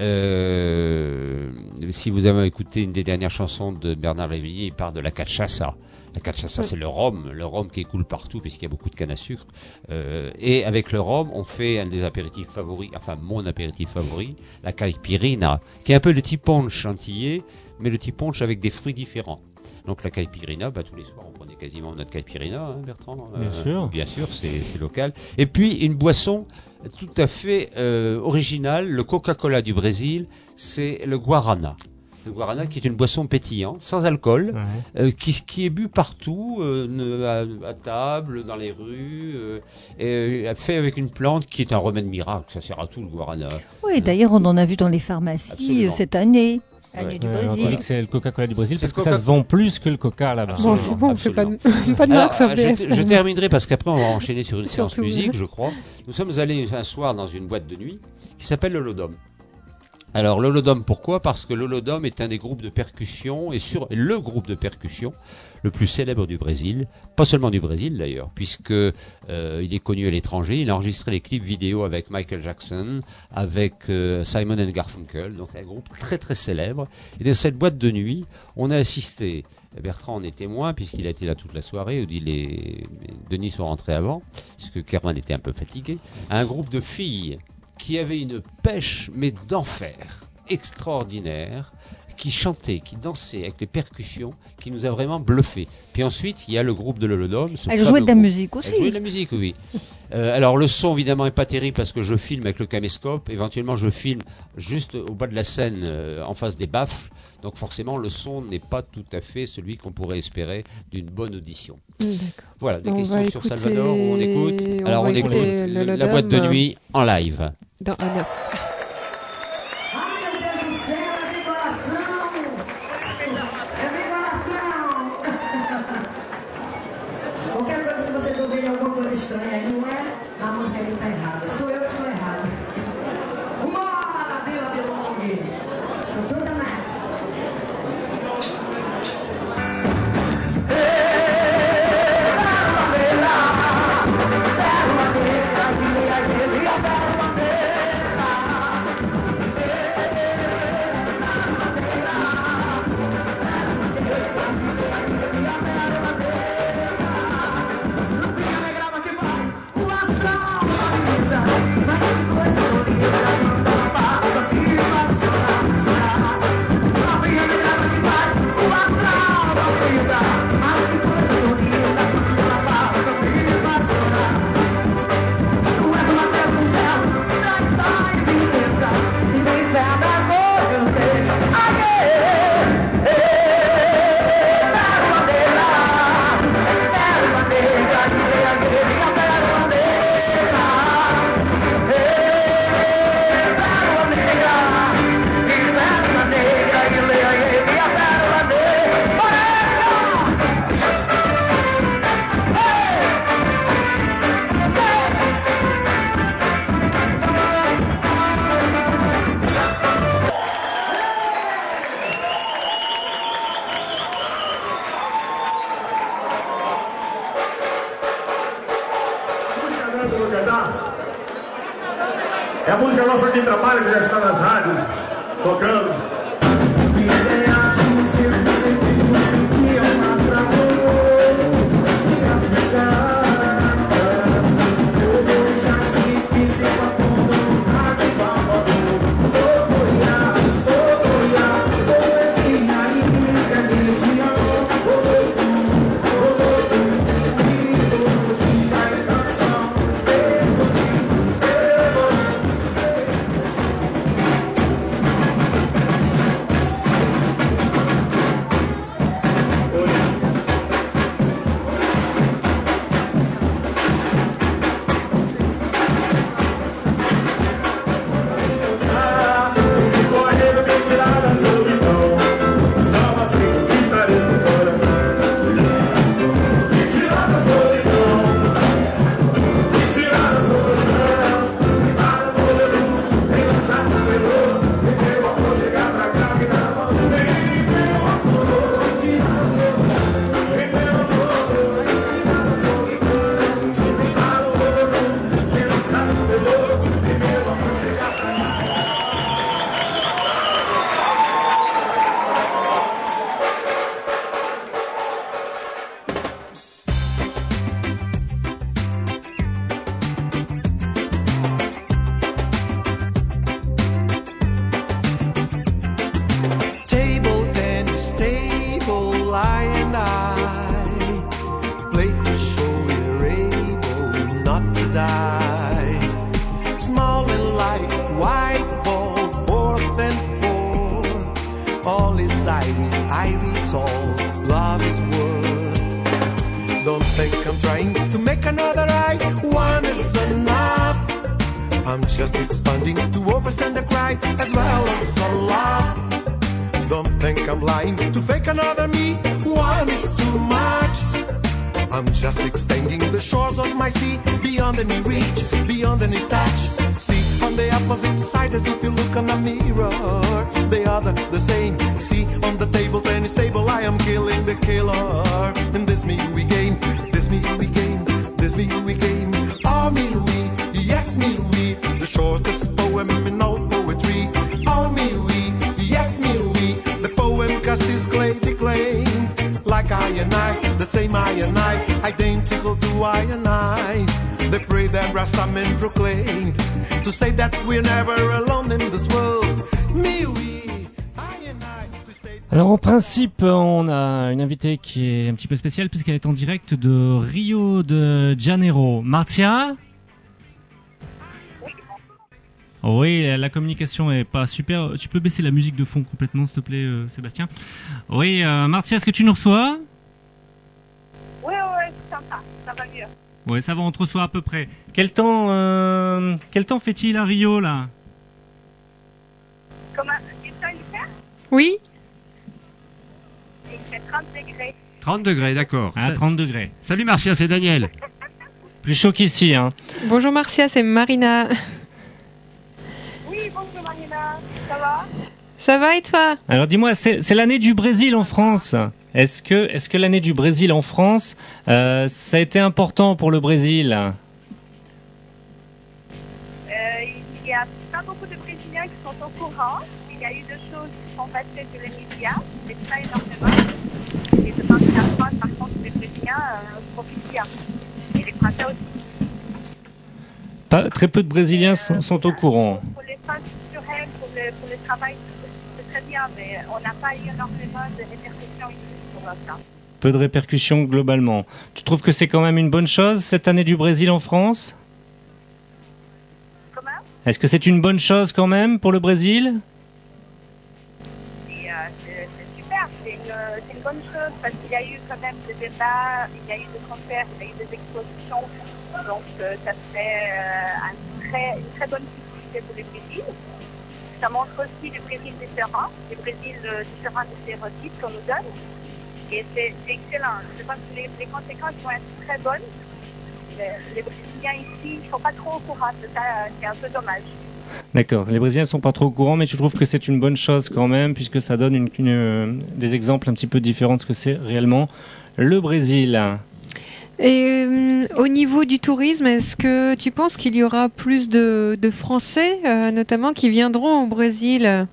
euh, si vous avez écouté une des dernières chansons de Bernard Révillier, il parle de la cachaça. La cachaça, Oui. c'est le rhum, le rhum qui coule partout puisqu'il y a beaucoup de canne à sucre. Euh, et avec le rhum, on fait un des apéritifs favoris, enfin mon apéritif favori, la caipirinha, qui est un peu le petit punch antillais, mais le petit punch avec des fruits différents. Donc la caipirinha, bah, tous les soirs on prenait quasiment notre caipirinha, hein, Bertrand. Bien sûr. Bien sûr, c'est c'est local. Et puis une boisson tout à fait euh, originale, le Coca-Cola du Brésil, c'est le guarana. Le guarana qui est une boisson pétillante, sans alcool, Ouais. euh, qui, qui est bu partout, euh, ne- à, à table, dans les rues, euh, et, euh, fait avec une plante qui est un remède miracle. Ça sert à tout le guarana. Oui, d'ailleurs, on en a vu dans les pharmacies Absolument. euh, cette année, année Ouais. du Ouais, on Brésil. dit que c'est le Coca-Cola du Brésil C'est parce le que ça Coca- se vend plus que le Coca là-bas. Bon, Absolument, c'est bon, on fait pas de, absolument. pas de Alors, marque sur euh, B F. je, je terminerai parce qu'après on va enchaîner sur une séance Surtout. musique, je crois. Nous sommes allés un soir dans une boîte de nuit qui s'appelle l'Holodome. Alors l'Holodome, pourquoi? Parce que l'Holodome est un des groupes de percussion et sur le groupe de percussion le plus célèbre du Brésil, pas seulement du Brésil d'ailleurs, puisque euh, il est connu à l'étranger. Il a enregistré les clips vidéo avec Michael Jackson, avec euh, Simon and Garfunkel, donc un groupe très très célèbre. Et dans cette boîte de nuit, on a assisté. Bertrand en est témoin puisqu'il a été là toute la soirée. Où les Denis sont rentrés avant, puisque Kerman était un peu fatigué. Un groupe de filles qui avait une pêche, mais d'enfer, extraordinaire, qui chantait, qui dansait avec les percussions, qui nous a vraiment bluffé. Puis ensuite, il y a le groupe de l'Holodome. ce Elle fameux jouait de la groupe. musique Elle jouait de aussi. la musique, oui. Euh, alors le son, évidemment, est pas terrible parce que je filme avec le caméscope. Éventuellement, je filme juste au bas de la scène, euh, en face des baffles. Donc forcément, le son n'est pas tout à fait celui qu'on pourrait espérer d'une bonne audition. D'accord. Voilà, des On questions va sur écouter- Salvador, où on écoute. on Alors va on écoute écouter le- le la boîte de Lodome. nuit en live. Dans un neuf. Ai, meu Deus do céu, que coração! É meu coração! coisa estranha aí, não é a música que tá errada, sou eu que estou errada. Uma Vila Belong, com toda a marca. É a música nossa de trabalho que já está nas rádios, tocando. Alors en principe, on a une invitée qui est un petit peu spéciale puisqu'elle est en direct de Rio de Janeiro. Martia ? Oui, la communication est pas super. Tu peux baisser la musique de fond complètement, s'il te plaît, euh, Sébastien. Oui, euh, Martia, est-ce que tu nous reçois ? Oui, oui, je t'entends. Ça va mieux. Oui, ça va, on te reçoit à peu près. Quel temps, euh, quel temps fait-il à Rio, là ? Comment ? Quel temps il fait ? Oui. Il fait trente degrés. trente degrés, d'accord. À Ça- trente degrés. Salut Marcia, c'est Daniel. Plus chaud qu'ici, hein. Bonjour Marcia, c'est Marina. Oui, bonjour Marina, ça va? Ça va et toi? Alors dis-moi, c'est, c'est l'année du Brésil en France. Est-ce que, est-ce que l'année du Brésil en France, euh, ça a été important pour le Brésil? euh, Il n'y a pas beaucoup de Brésiliens qui sont au courant. Il y a eu deux choses qui sont passées sur les médias, mais pas énormément. Et je pense qu'en France, par contre, les Brésiliens euh, profitent bien. Et les Français aussi. Pas, très peu de Brésiliens sont, sont au courant. Pour les fins culturelles, pour le, pour le travail, c'est très bien, mais on n'a pas eu énormément de répercussions ici pour l'instant. Peu de répercussions globalement. Tu trouves que c'est quand même une bonne chose, cette année du Brésil en France? Comment? Est-ce que c'est une bonne chose quand même pour le Brésil? Et, euh, c'est, c'est super, c'est une, c'est une bonne chose parce qu'il y a eu quand même des débats, il y a eu des concerts, il y a eu des expositions. Donc euh, ça fait euh, un très, une très bonne visibilité pour le Brésil. Ça montre aussi le Brésil différent, le Brésil euh, différent des stéréotypes qu'on nous donne. Et c'est, c'est excellent. Je pense que les, les conséquences vont être très bonnes. Les, les Brésiliens ici ne sont pas trop au courant de ça, c'est un peu dommage. D'accord, les Brésiliens ne sont pas trop au courant, mais tu trouves que c'est une bonne chose quand même, puisque ça donne une, une, euh, des exemples un petit peu différents de ce que c'est réellement le Brésil. Et euh, au niveau du tourisme, est-ce que tu penses qu'il y aura plus de, de Français, euh, notamment, qui viendront au Brésil?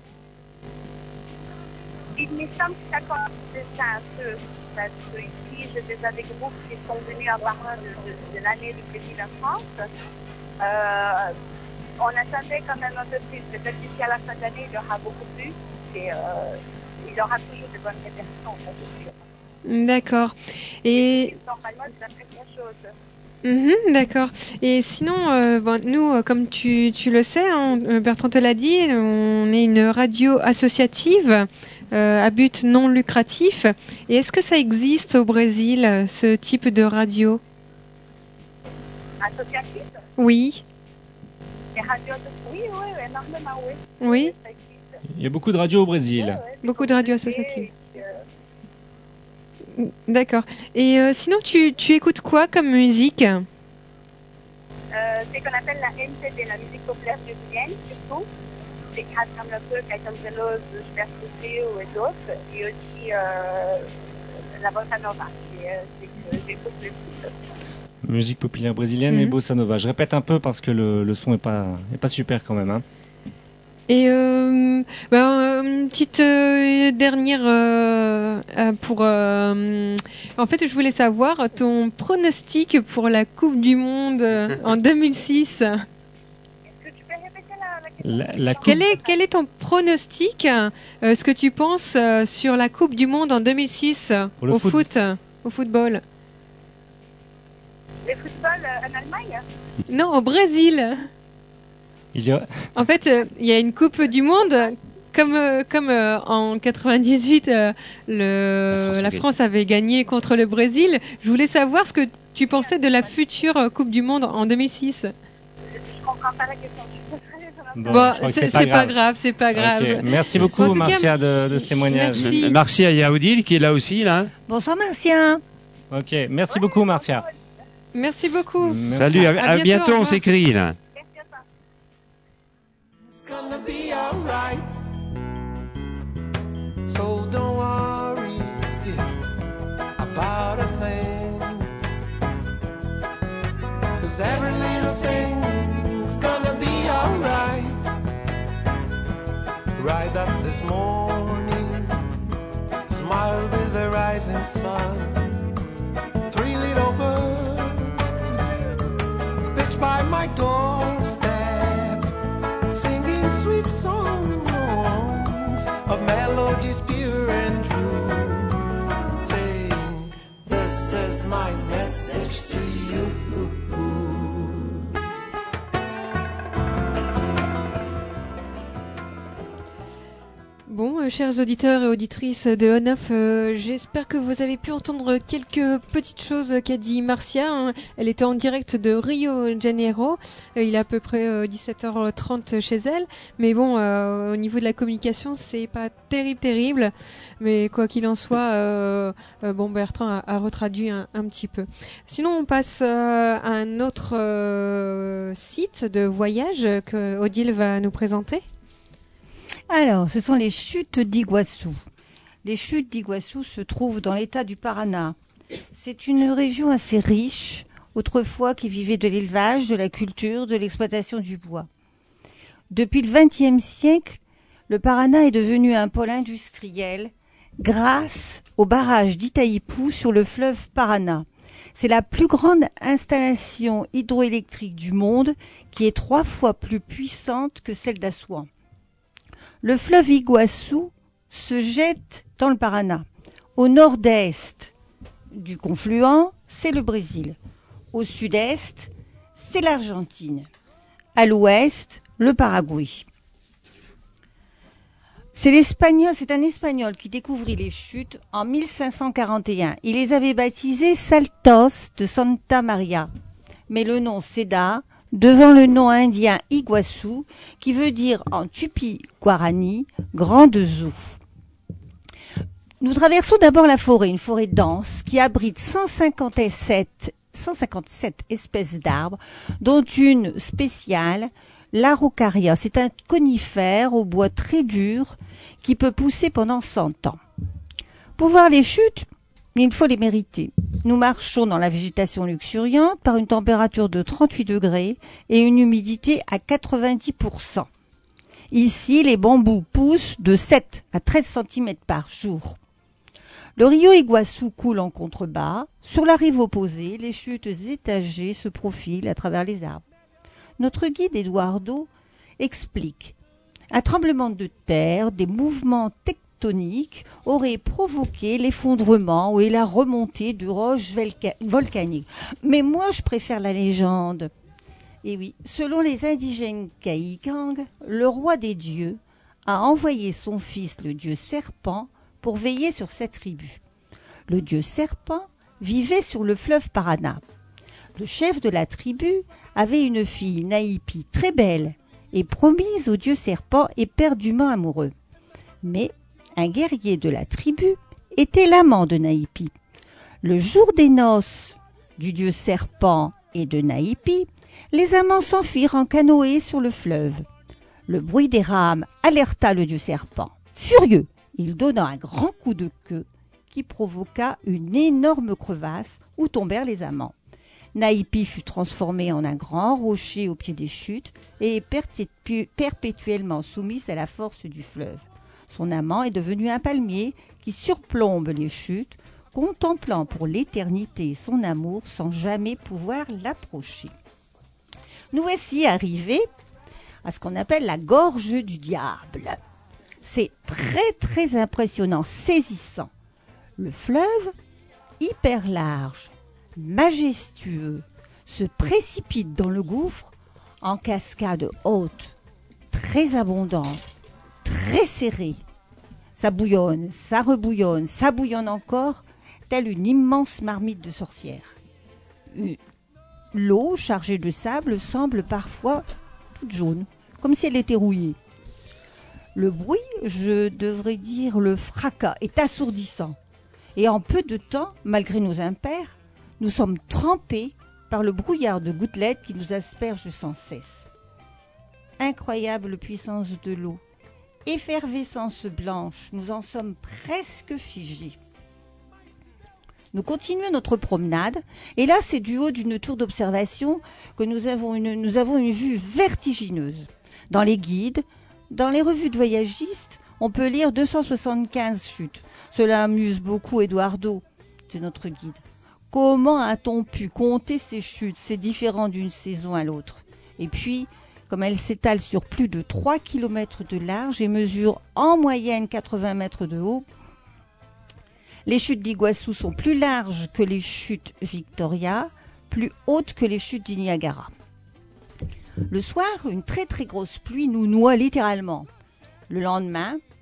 Il me semble que ça commence déjà un peu, parce que ici, j'ai déjà des groupes qui sont venus à parler de, de, de l'année du Brésil en France. Euh, on attendait quand même un peu plus, peut-être d'ici à la fin de l'année, il y aura beaucoup plus, et euh, il y aura toujours de bonnes répercussions, ça c'est sûr. D'accord. Et Normalement, c'est la première chose. Mhm, d'accord. Et sinon, euh, bon, nous, euh, comme tu, tu le sais, hein, euh, Bertrand te l'a dit, on est une radio associative euh, à but non lucratif. Et est-ce que ça existe au Brésil, ce type de radio? Associatif? Oui. Les radios, oui, oui, énormément, oui. Oui. Ça existe. Il y a beaucoup de radios au Brésil. Ouais, ouais, c'est Beaucoup de radios compliqué, associatives. et, euh, D'accord. Et euh, sinon, tu, tu écoutes quoi comme musique? Euh, c'est qu'on appelle la M P B, la musique populaire brésilienne, surtout. C'est Caetano Veloso, Caetano Veloso, Gilberto Gil et d'autres. Et aussi euh, la bossa nova. Et, euh, c'est que j'écoute le plus. Musique populaire brésilienne et Mhm. bossa nova. Je répète un peu parce que le, le son est pas, est pas super quand même. Hein. Et euh, ben, une petite euh, dernière euh, euh, pour. euh, en fait, je voulais savoir ton pronostic pour la Coupe du Monde euh, en deux mille six. Est-ce que tu peux répéter la, la question? La, la coupe, Quel est quel est ton pronostic, euh, ce que tu penses euh, sur la Coupe du Monde en deux mille six Pour le au foot. foot, au football? Le football euh, en Allemagne? Non, au Brésil. il y a, En fait, euh, il y a une Coupe du Monde. Comme, euh, comme euh, en quatre-vingt-dix-huit, euh, le, La France a la gagné. France avait gagné contre le Brésil. Je voulais savoir ce que tu pensais de la future euh, Coupe du Monde en deux mille six. Je, je comprends pas la question. Tu peux faire les Bon, Bon, je crois que c'est c'est pas grave, c'est pas grave. Ok. Merci beaucoup, En tout cas, Marcia, de, de ce témoignage. merci. Merci à Yaoudil qui est là aussi, là. Bonsoir Martien. Ok, merci beaucoup, Marcia. Merci beaucoup. Merci. Salut, à, À à bientôt, bientôt, au on revoir. s'écrit, là. Merci à toi. It's gonna be alright. So don't worry about a thing. 'Cause every little thing's gonna be alright. Right up this morning, smile with the rising sun. Three little birds pitched by my doorstep, singing sweet songs of melodies pure and true, saying, this is my message to you. Bon, euh, chers auditeurs et auditrices de O neuf, euh, j'espère que vous avez pu entendre quelques petites choses qu'a dit Marcia. Hein. Elle était en direct de Rio de Janeiro. Euh, il est à peu près euh, dix-sept heures trente chez elle. Mais bon, euh, au niveau de la communication, c'est pas terrible, terrible. Mais quoi qu'il en soit, euh, euh, bon, Bertrand a, a retraduit un, un petit peu. Sinon, on passe euh, à un autre euh, site de voyage que Odile va nous présenter. Alors, ce sont les chutes d'Iguassou. Les chutes d'Iguassou se trouvent dans l'état du Paraná. C'est une région assez riche, autrefois qui vivait de l'élevage, de la culture, de l'exploitation du bois. Depuis le vingtième siècle, le Paraná est devenu un pôle industriel grâce au barrage d'Itaipú sur le fleuve Paraná. C'est la plus grande installation hydroélectrique du monde qui est trois fois plus puissante que celle d'Assouan. Le fleuve Iguassou se jette dans le Paraná. Au nord-est du confluent, c'est le Brésil. Au sud-est, c'est l'Argentine. À l'ouest, le Paraguay. C'est l'espagnol, c'est un Espagnol qui découvrit les chutes en mille cinq cent quarante et un. Il les avait baptisées Saltos de Santa Maria. Mais le nom céda devant le nom indien Iguassou, qui veut dire en tupi-guarani « grande eau ». Nous traversons d'abord la forêt, une forêt dense qui abrite cent cinquante-sept, cent cinquante-sept espèces d'arbres, dont une spéciale, l'araucaria. C'est un conifère au bois très dur qui peut pousser pendant cent ans. Pour voir les chutes, il faut les mériter. Nous marchons dans la végétation luxuriante par une température de trente-huit degrés et une humidité à quatre-vingt-dix pour cent. Ici, les bambous poussent de sept à treize centimètres par jour. Le rio Iguassou coule en contrebas. Sur la rive opposée, les chutes étagées se profilent à travers les arbres. Notre guide Eduardo explique. Un tremblement de terre, des mouvements tectoniques aurait provoqué l'effondrement et la remontée de roches volcaniques. Mais moi, je préfère la légende. Et oui, selon les indigènes Caïkang, le roi des dieux a envoyé son fils, le dieu serpent, pour veiller sur cette tribu. Le dieu serpent vivait sur le fleuve Paraná. Le chef de la tribu avait une fille, Naipi, très belle, et promise au dieu serpent éperdument amoureux. Mais un guerrier de la tribu était l'amant de Naipi. Le jour des noces du dieu serpent et de Naipi, les amants s'enfuirent en canoë sur le fleuve. Le bruit des rames alerta le dieu serpent. Furieux, il donna un grand coup de queue qui provoqua une énorme crevasse où tombèrent les amants. Naipi fut transformée en un grand rocher au pied des chutes et perpétu- perpétuellement soumise à la force du fleuve. Son amant est devenu un palmier qui surplombe les chutes, contemplant pour l'éternité son amour sans jamais pouvoir l'approcher. Nous voici arrivés à ce qu'on appelle la gorge du diable. C'est très très impressionnant, saisissant. Le fleuve, hyper large, majestueux, se précipite dans le gouffre en cascade haute, très abondante, très serrée. Ça bouillonne, ça rebouillonne, ça bouillonne encore, telle une immense marmite de sorcière. L'eau chargée de sable semble parfois toute jaune, comme si elle était rouillée. Le bruit, je devrais dire le fracas, est assourdissant. Et en peu de temps, malgré nos impairs, nous sommes trempés par le brouillard de gouttelettes qui nous asperge sans cesse. Incroyable puissance de l'eau. Effervescence blanche, nous en sommes presque figés. Nous continuons notre promenade et là c'est du haut d'une tour d'observation que nous avons une, nous avons une vue vertigineuse. Dans les guides, dans les revues de voyagistes, on peut lire deux cent soixante-quinze chutes. Cela amuse beaucoup Eduardo, c'est notre guide. Comment a-t-on pu compter ces chutes? C'est différent d'une saison à l'autre. Et puis, comme elles s'étalent sur plus de trois kilomètres de large et mesurent en moyenne quatre-vingts mètres de haut, les chutes d'Iguassou sont plus larges que les chutes Victoria, plus hautes que les chutes du Niagara. Le soir, une très très grosse pluie nous noie littéralement. Le lendemain,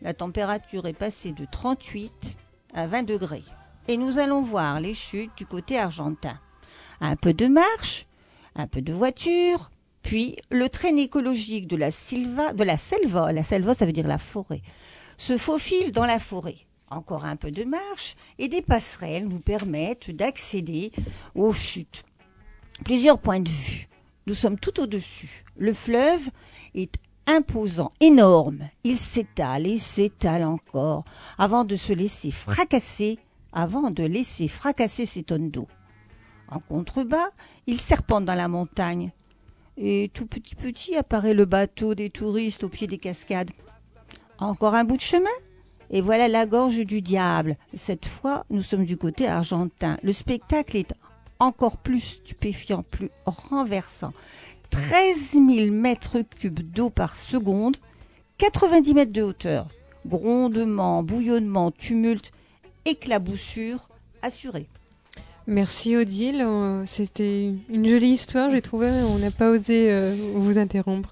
la température est passée de trente-huit à vingt degrés. Et nous allons voir les chutes du côté argentin. Un peu de marche, un peu de voiture, puis le train écologique de la Silva, de la Selva, la Selva ça veut dire la forêt, se faufile dans la forêt. Encore un peu de marche et des passerelles nous permettent d'accéder aux chutes. Plusieurs points de vue. Nous sommes tout au-dessus. Le fleuve est imposant, énorme. Il s'étale et s'étale encore avant de se laisser fracasser, avant de laisser fracasser ses tonnes d'eau. En contrebas, il serpente dans la montagne. Et tout petit petit apparaît le bateau des touristes au pied des cascades. Encore un bout de chemin, et voilà la gorge du diable. Cette fois, nous sommes du côté argentin. Le spectacle est encore plus stupéfiant, plus renversant. treize mille mètres cubes d'eau par seconde, quatre-vingt-dix mètres de hauteur. Grondement, bouillonnement, tumulte, éclaboussure assurée. Merci Odile, Euh, c'était une jolie histoire, j'ai trouvé, on n'a pas osé euh, vous interrompre.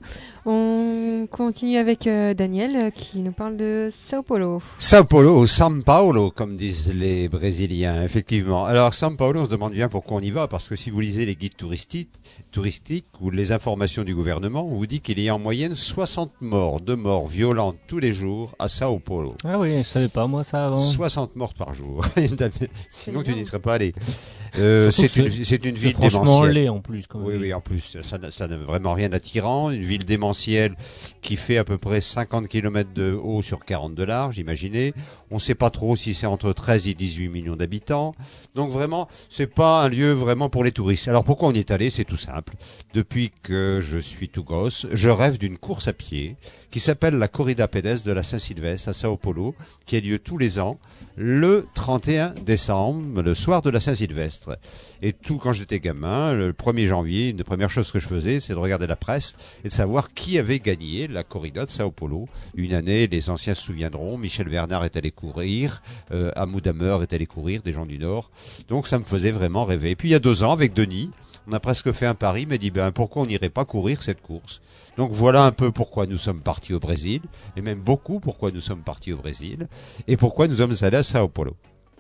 On continue avec euh, Daniel euh, qui nous parle de Sao Paulo. Sao Paulo ou São Paulo, comme disent les Brésiliens, effectivement. Alors, São Paulo, on se demande bien pourquoi on y va, parce que si vous lisez les guides touristiques, touristiques ou les informations du gouvernement, on vous dit qu'il y a en moyenne soixante morts, de morts violentes tous les jours à Sao Paulo. Ah oui, je savais pas moi ça avant. soixante morts par jour. Sinon, tu n'y serais pas allé. Euh, Surtout c'est que une, c'est- c'est une ville C'est franchement démentielle. laid en plus. Comme Oui, ville. oui, en plus, ça n'a ça n'a vraiment rien d'attirant. Une ville démentielle qui fait à peu près cinquante kilomètres de haut sur quarante de large, imaginez. On ne sait pas trop si c'est entre treize et dix-huit millions d'habitants. Donc vraiment, c'est pas un lieu vraiment pour les touristes. Alors pourquoi on y est allé? C'est tout simple. Depuis que je suis tout gosse, je rêve d'une course à pied qui s'appelle la Corrida Pedestre de la Saint-Sylvestre à Sao Paulo, qui a lieu tous les ans le trente et un décembre, le soir de la Saint-Sylvestre. Et tout quand j'étais gamin, le premier janvier, une des premières choses que je faisais, c'est de regarder la presse et de savoir qui avait gagné la corrida de Sao Paulo. Une année, les anciens se souviendront, Michel Bernard est allé courir, euh, Hamoud Hammer est allé courir, des gens du Nord. Donc ça me faisait vraiment rêver. Et puis il y a deux ans, avec Denis, on a presque fait un pari, il m'a dit, ben pourquoi on n'irait pas courir cette course? Donc voilà un peu pourquoi nous sommes partis au Brésil, et même beaucoup pourquoi nous sommes partis au Brésil, et pourquoi nous sommes allés à Sao Paulo.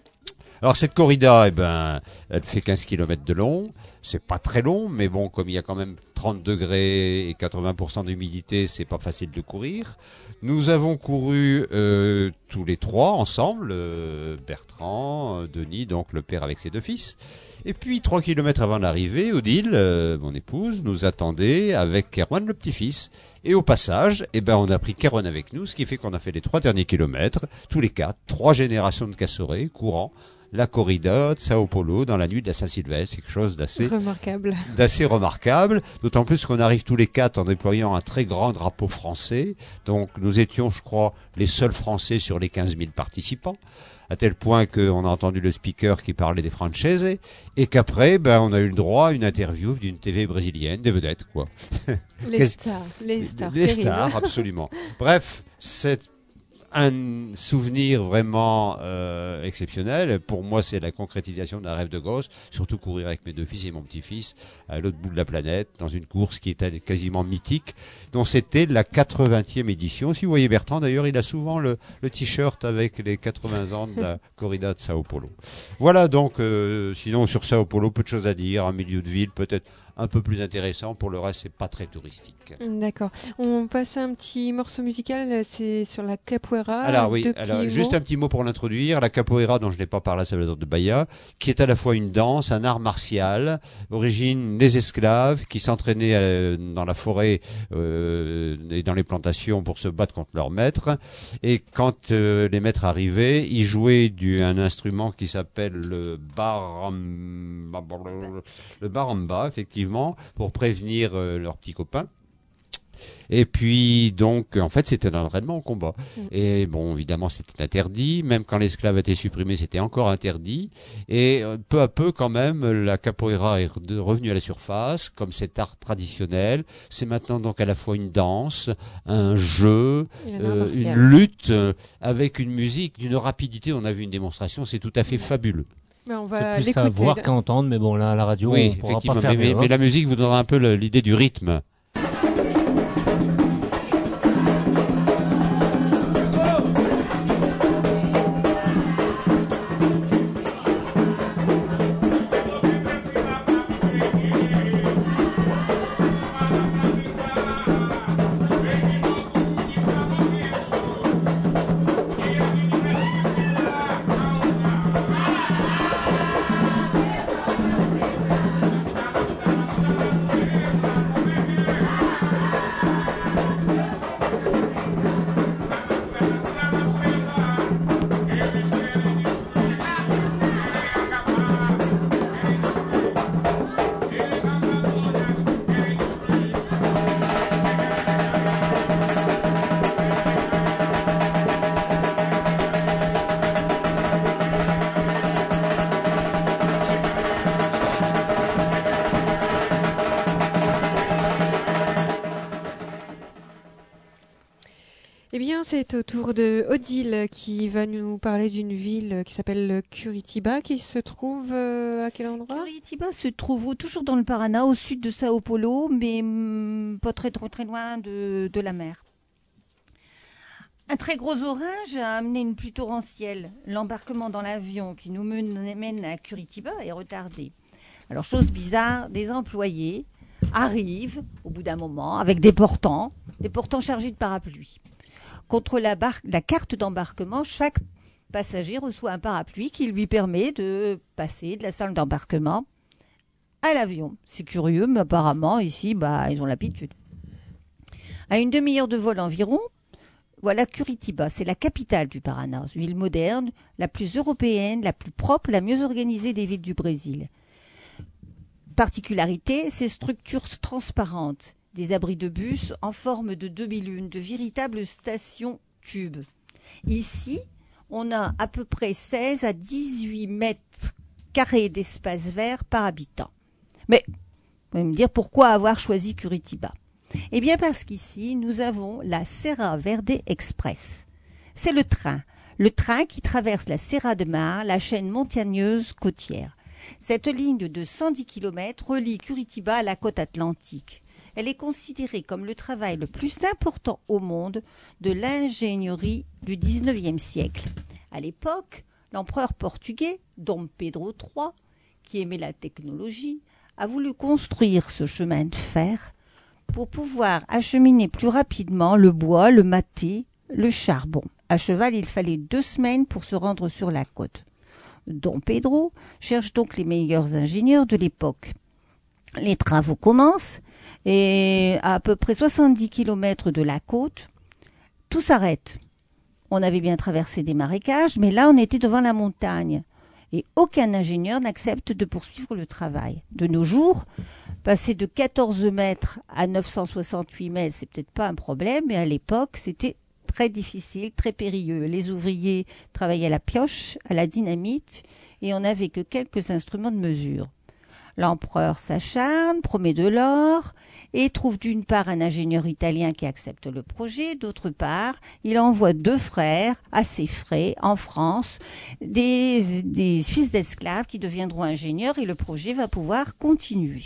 Alors cette corrida, eh ben, elle fait quinze kilomètres de long, c'est pas très long, mais bon, comme il y a quand même trente degrés et quatre-vingts pour cent d'humidité, c'est pas facile de courir. Nous avons couru euh, tous les trois ensemble, euh, Bertrand, euh, Denis, donc le père avec ses deux fils. Et puis, trois kilomètres avant l'arrivée, Odile, euh, mon épouse, nous attendait avec Kerwan, le petit-fils. Et au passage, eh ben, on a pris Kerwan avec nous, ce qui fait qu'on a fait les trois derniers kilomètres, tous les quatre, trois générations de cassorés, courant, la corrida de Sao Paulo dans la nuit de la Saint-Sylvestre. C'est quelque chose d'assez, Remarquable. d'assez remarquable, d'autant plus qu'on arrive tous les quatre en déployant un très grand drapeau français. Donc, nous étions, je crois, les seuls Français sur les quinze mille participants. À tel point qu'on a entendu le speaker qui parlait des Françaises, et qu'après, ben, on a eu le droit à une interview d'une T V brésilienne, des vedettes, quoi. Les Qu'est-ce- stars, les stars. Les terrible. stars, absolument. Bref, c'est un souvenir vraiment euh, exceptionnel. Pour moi, c'est la concrétisation d'un rêve de gosse, surtout courir avec mes deux fils et mon petit-fils à l'autre bout de la planète, dans une course qui était quasiment mythique, dont c'était la quatre-vingtième édition. Si vous voyez Bertrand, d'ailleurs, il a souvent le, le t-shirt avec les quatre-vingts ans de la corrida de Sao Paulo. Voilà donc, euh, sinon sur Sao Paulo, peu de choses à dire, un milieu de ville peut-être un peu plus intéressant, pour le reste, c'est pas très touristique. D'accord. On passe à un petit morceau musical, c'est sur la capoeira. Alors oui, Deux alors, petits juste mots. un petit mot pour l'introduire. La capoeira, dont je n'ai pas parlé à Salvador de Bahia, qui est à la fois une danse, un art martial, origine des esclaves qui s'entraînaient euh, dans la forêt euh, et dans les plantations pour se battre contre leurs maîtres. Et quand euh, les maîtres arrivaient, ils jouaient du, un instrument qui s'appelle le baramba, le baramba, effectivement, pour prévenir euh, leurs petits copains. Et puis, donc, en fait, c'était un entraînement au combat. Mm. Et bon, évidemment, c'était interdit. Même quand l'esclave a été supprimé, c'était encore interdit. Et euh, peu à peu, quand même, la capoeira est re- revenue à la surface, comme cet art traditionnel. C'est maintenant donc à la fois une danse, un jeu, Et un art euh, martial. une lutte, euh, avec une musique d'une rapidité. On a vu une démonstration, c'est tout à fait fabuleux. Mais on C'est va plus à l'écouter. voir qu'à entendre, mais bon, là, à la radio, Oui, on pourra effectivement. pas faire Mais, mais- mieux, mais hein. la musique vous donnera un peu le- l'idée du rythme. Oh! bien, c'est au tour de Odile qui va nous parler d'une ville qui s'appelle Curitiba, qui se trouve euh, à quel endroit? Curitiba se trouve toujours dans le Paraná, au sud de Sao Paulo, mais hum, pas très, très, très loin de, de la mer. Un très gros orage a amené une pluie torrentielle. L'embarquement dans l'avion qui nous mène, mène à Curitiba est retardé. Alors, chose bizarre, des employés arrivent au bout d'un moment avec des portants, des portants chargés de parapluies. Contre la, bar- la carte d'embarquement, chaque passager reçoit un parapluie qui lui permet de passer de la salle d'embarquement à l'avion. C'est curieux, mais apparemment, ici, bah, ils ont l'habitude. À une demi-heure de vol environ, voilà Curitiba, c'est la capitale du Paraná, ville moderne, la plus européenne, la plus propre, la mieux organisée des villes du Brésil. Particularité, ces structures transparentes, des abris de bus en forme de demi-lune, de véritables stations tubes. Ici, on a à peu près seize à dix-huit mètres carrés d'espace vert par habitant. Mais, vous allez me dire, pourquoi avoir choisi Curitiba ? Eh bien parce qu'ici, nous avons la Serra Verde Express. C'est le train, le train qui traverse la Serra de Mar, la chaîne montagneuse côtière. Cette ligne de cent dix kilomètres relie Curitiba à la côte atlantique. Elle est considérée comme le travail le plus important au monde de l'ingénierie du dix-neuvième siècle. À l'époque, l'empereur portugais, Dom Pedro trois, qui aimait la technologie, a voulu construire ce chemin de fer pour pouvoir acheminer plus rapidement le bois, le maté, le charbon. À cheval, il fallait deux semaines pour se rendre sur la côte. Dom Pedro cherche donc les meilleurs ingénieurs de l'époque. Les travaux commencent et à à peu près soixante-dix kilomètres de la côte, tout s'arrête. On avait bien traversé des marécages, mais là on était devant la montagne. Et aucun ingénieur n'accepte de poursuivre le travail. De nos jours, passer de quatorze mètres à neuf cent soixante-huit mètres, c'est peut-être pas un problème, mais à l'époque, c'était très difficile, très périlleux. Les ouvriers travaillaient à la pioche, à la dynamite, et on n'avait que quelques instruments de mesure. L'empereur s'acharne, promet de l'or, et trouve d'une part un ingénieur italien qui accepte le projet, d'autre part, il envoie deux frères, à ses frais, en France, des, des fils d'esclaves qui deviendront ingénieurs, et le projet va pouvoir continuer.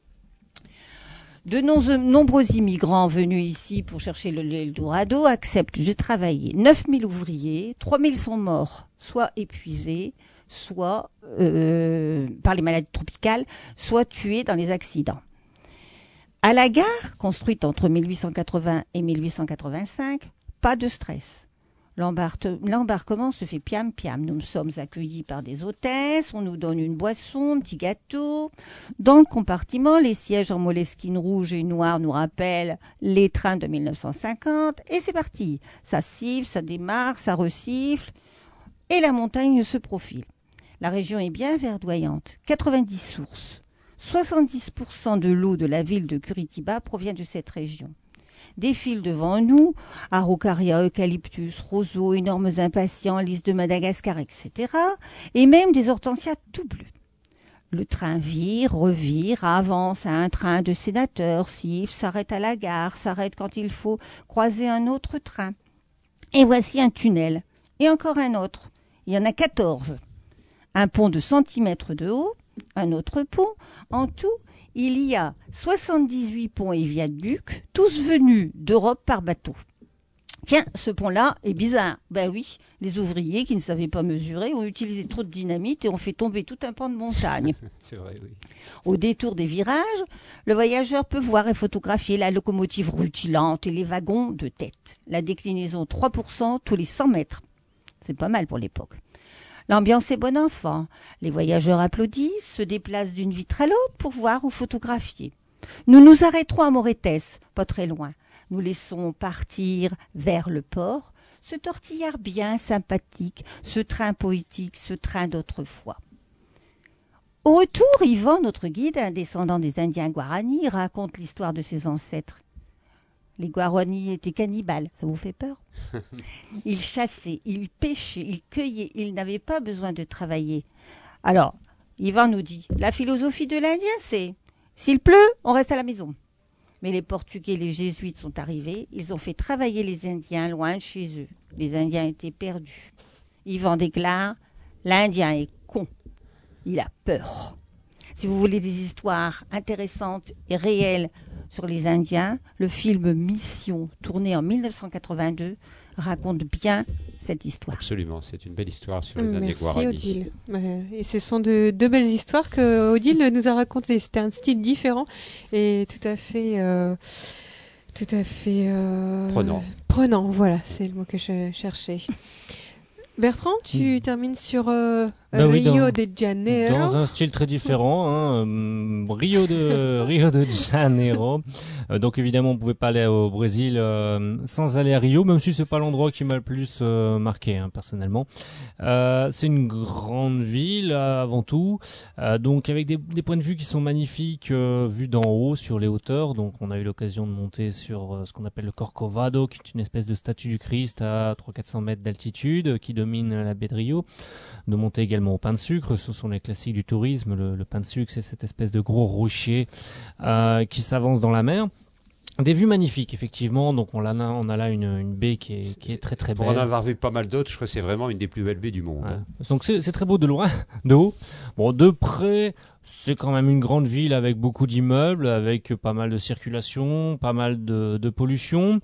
De non- nombreux immigrants venus ici pour chercher le l'Eldorado acceptent de travailler. neuf mille ouvriers, trois mille sont morts, soit épuisés, soit euh, par les maladies tropicales, soit tués dans les accidents. À la gare, construite entre mille huit cent quatre-vingts et mille huit cent quatre-vingt-cinq, pas de stress. L'embarque- L'embarquement se fait piam-piam. Nous sommes accueillis par des hôtesses, on nous donne une boisson, un petit gâteau. Dans le compartiment, les sièges en moleskine rouge et noir nous rappellent les trains de mille neuf cent cinquante. Et c'est parti. Ça siffle, ça démarre, ça resiffle. Et la montagne se profile. La région est bien verdoyante. quatre-vingt-dix sources. soixante-dix pour cent de l'eau de la ville de Curitiba provient de cette région. Défilent devant nous Araucaria, Eucalyptus, roseaux, énormes impatients, lys de Madagascar, et cetera. Et même des hortensias tout bleus. Le train vire, revire, avance à un train de sénateurs, siffle, s'arrête à la gare, s'arrête quand il faut croiser un autre train. Et voici un tunnel. Et encore un autre. Il y en a quatorze. Un pont de centimètres de haut, un autre pont. En tout, il y a soixante-dix-huit ponts et viaducs, tous venus d'Europe par bateau. Tiens, ce pont-là est bizarre. Ben oui, les ouvriers qui ne savaient pas mesurer ont utilisé trop de dynamite et ont fait tomber tout un pan de montagne. C'est vrai, oui. Au détour des virages, le voyageur peut voir et photographier la locomotive rutilante et les wagons de tête. La déclinaison trois pour cent tous les cent mètres. C'est pas mal pour l'époque. L'ambiance est bon enfant. Les voyageurs applaudissent, se déplacent d'une vitre à l'autre pour voir ou photographier. Nous nous arrêterons à Moretes, pas très loin. Nous laissons partir vers le port ce tortillard bien sympathique, ce train poétique, ce train d'autrefois. Au retour, Yvan, notre guide, un descendant des Indiens Guarani, raconte l'histoire de ses ancêtres. Les Guarani étaient cannibales, ça vous fait peur? Ils chassaient, ils pêchaient, ils cueillaient, ils n'avaient pas besoin de travailler. Alors, Yvan nous dit, la philosophie de l'Indien, c'est, s'il pleut, on reste à la maison. Mais les Portugais, les Jésuites sont arrivés. Ils ont fait travailler les Indiens loin de chez eux. Les Indiens étaient perdus. Yvan déclare « L'Indien est con. Il a peur. » Si vous voulez des histoires intéressantes et réelles sur les Indiens, le film Mission, tourné en mille neuf cent quatre-vingt-deux, raconte bien cette histoire. Absolument, c'est une belle histoire sur les Indiens Merci Guarani. Odile. Euh, Et ce sont de deux belles histoires que Odile nous a racontées. C'était un style différent et tout à fait, euh, tout à fait euh, Prenant. Prenant, voilà, c'est le mot que je cherchais. Bertrand, tu termines sur euh, Bah oui, Rio dans- de Janeiro. Dans un style très différent, hein, euh, Rio de Rio de Janeiro. Euh, donc évidemment, on pouvait pas aller au Brésil euh, sans aller à Rio, même si c'est pas l'endroit qui m'a le plus euh, marqué, hein, personnellement. Euh, c'est une grande ville euh, avant tout, euh, donc avec des, des points de vue qui sont magnifiques euh, vus d'en haut sur les hauteurs. Donc on a eu l'occasion de monter sur euh, ce qu'on appelle le Corcovado, qui est une espèce de statue du Christ à trois cents à quatre cents mètres d'altitude, euh, qui domine la baie de Rio. De monter également au pain de sucre, ce sont les classiques du tourisme. Le, le pain de sucre, c'est cette espèce de gros rocher euh, qui s'avance dans la mer. Des vues magnifiques, effectivement. Donc on a là, on a là une, une baie qui est, qui est très très Pour belle. en avoir vu pas mal d'autres, je crois que c'est vraiment une des plus belles baies du monde. Ouais. hein. Donc c'est c'est très beau de loin, de haut. Bon, de près, c'est quand même une grande ville avec beaucoup d'immeubles, avec pas mal de circulation, pas mal de, de pollution.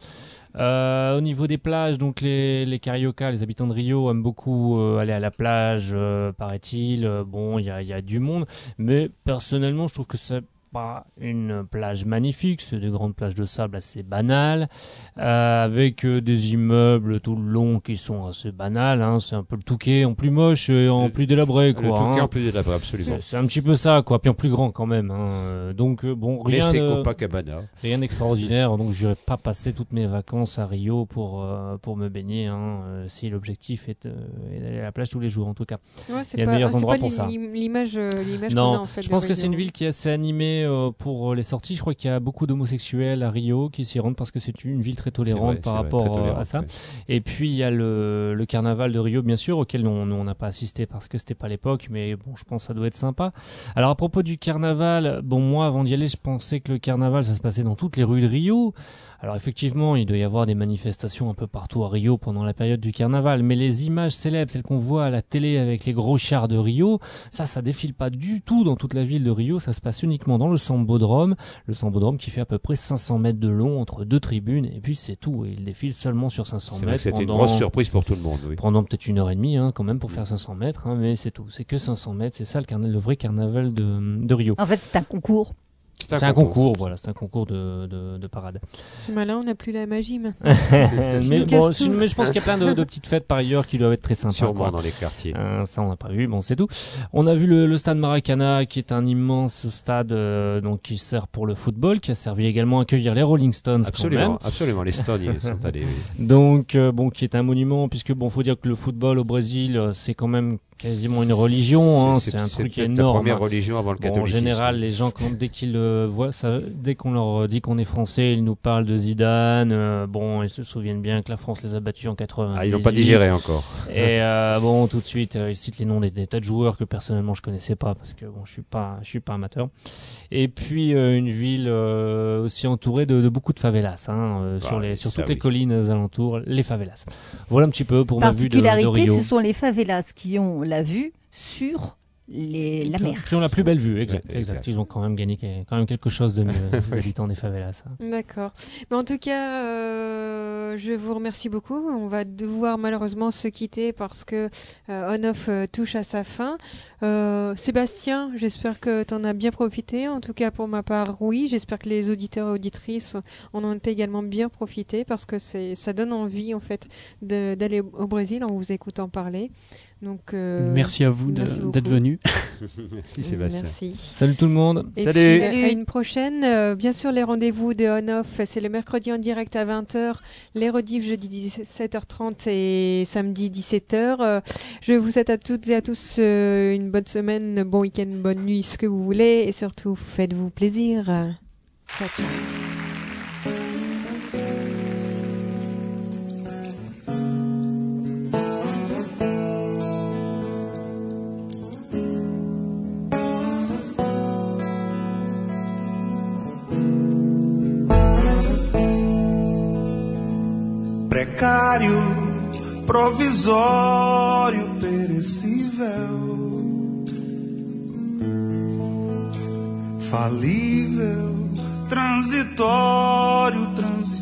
Euh, au niveau des plages, donc les, les Cariocas, les habitants de Rio aiment beaucoup euh, aller à la plage, euh, paraît-il. Euh, bon, il y a, il y a du monde, mais personnellement, je trouve que c'est pas une plage magnifique, c'est des grandes plages de sable assez banales, euh, avec euh, des immeubles tout le long qui sont assez banals, hein. C'est un peu le Touquet en plus moche et en Le- plus délabré, quoi. Le Touquet hein. en plus délabré, absolument. C'est c'est un petit peu ça, quoi, puis en plus grand quand même. Hein. Euh, Donc euh, bon, Mais rien c'est de, Copacabana. rien d'extraordinaire. Donc j'irai pas passer toutes mes vacances à Rio pour euh, pour me baigner. Hein, euh, si l'objectif est, euh, est d'aller à la plage tous les jours, en tout cas. Ouais, c'est il y a de pas, meilleurs ah, c'est endroits pas pour l'i- ça. L'image, euh, l'image qu'on a Non, en fait. je de pense que c'est Rio. une ville qui est assez animée euh, pour les sorties. Je crois qu'il y a beaucoup d'homosexuels à Rio qui s'y rendent parce que c'est une ville très C'est tolérante vrai, par c'est vrai, rapport très euh, tolérante, à ça. ouais. Et puis il y a le, le carnaval de Rio, bien sûr, auquel nous nous, on n'a pas assisté parce que c'était pas l'époque, mais bon, je pense que ça doit être sympa. Alors à propos du carnaval, bon moi avant d'y aller, je pensais que le carnaval ça se passait dans toutes les rues de Rio. Alors effectivement, il doit y avoir des manifestations un peu partout à Rio pendant la période du carnaval, mais les images célèbres, celles qu'on voit à la télé avec les gros chars de Rio, ça, ça défile pas du tout dans toute la ville de Rio, ça se passe uniquement dans le Sambodrome, le Sambodrome qui fait à peu près cinq cents mètres de long entre deux tribunes, et puis c'est tout, et il défile seulement sur cinq cents C'est vrai que mètres c'était une pendant, grosse surprise pour tout le monde. Oui. pendant peut-être une heure et demie, hein, quand même, pour faire cinq cents mètres, hein, mais c'est tout, c'est que cinq cents mètres, c'est ça le, carna- le vrai carnaval de, de Rio. En fait, c'est un concours. C'est un concours, voilà, c'est un concours de, de, de parade. C'est malin, on n'a plus la magie maintenant. mais, nous bon, casse je, tout. mais je pense qu'il y a plein de, de petites fêtes par ailleurs qui doivent être très sympas. Sûrement quoi. dans les quartiers. Euh, ça on n'a pas vu, bon c'est tout. On a vu le, le stade Maracana qui est un immense stade euh, donc qui sert pour le football, qui a servi également à accueillir les Rolling Stones quand même. Absolument, absolument. Les Stones ils sont allés. Oui. Donc euh, bon qui est un monument puisque bon faut dire que le football au Brésil euh, c'est quand même quasiment une religion, hein, c'est un truc peut-être énorme. la première religion avant le Bon, en catholicisme. général, les gens, quand, dès qu'ils euh, voient ça, dès qu'on leur dit qu'on est français, ils nous parlent de Zidane. Euh, bon, ils se souviennent bien que la France les a battus en quatre-vingt-dix-huit. Ah, ils n'ont pas digéré encore. Et euh, bon, tout de suite, euh, ils citent les noms des, des tas de joueurs que personnellement je connaissais pas parce que bon, je suis pas, je suis pas amateur. Et puis euh, une ville euh, aussi entourée de, de beaucoup de favelas, hein, euh, Bah, sur les, sur ça, toutes les oui. collines aux alentours, les favelas. Voilà un petit peu pour ma vue de, de Particularité, Rio. ce sont les favelas qui ont la vue sur les, la qui, ont- mer. qui ont la plus belle vue, exact, Ouais, exact. exact. Ils ont quand même gagné quand même quelque chose de mieux, les habitants des favelas. hein. D'accord. Mais en tout cas, euh, je vous remercie beaucoup. On va devoir malheureusement se quitter parce que euh, On-Off euh, touche à sa fin. Euh, Sébastien, j'espère que tu en as bien profité. En tout cas, pour ma part, oui. J'espère que les auditeurs et auditrices en ont également bien profité parce que c'est, ça donne envie en fait de- d'aller au Brésil en vous écoutant parler. Donc, euh, Merci à vous de- merci beaucoup. d'être venu. Merci Sébastien. Merci. Salut tout le monde. Et Salut. puis, euh, à une prochaine. Euh, bien sûr, les rendez-vous de On-Off, c'est le mercredi en direct à vingt heures, les rediffs jeudi dix-sept heures trente et samedi dix-sept heures. Euh, je vous souhaite à toutes et à tous euh, une bonne semaine, bon week-end, bonne nuit, ce que vous voulez. Et surtout, faites-vous plaisir. Ciao, ciao. precário, provisório, perecível, falível, transitório, transitório.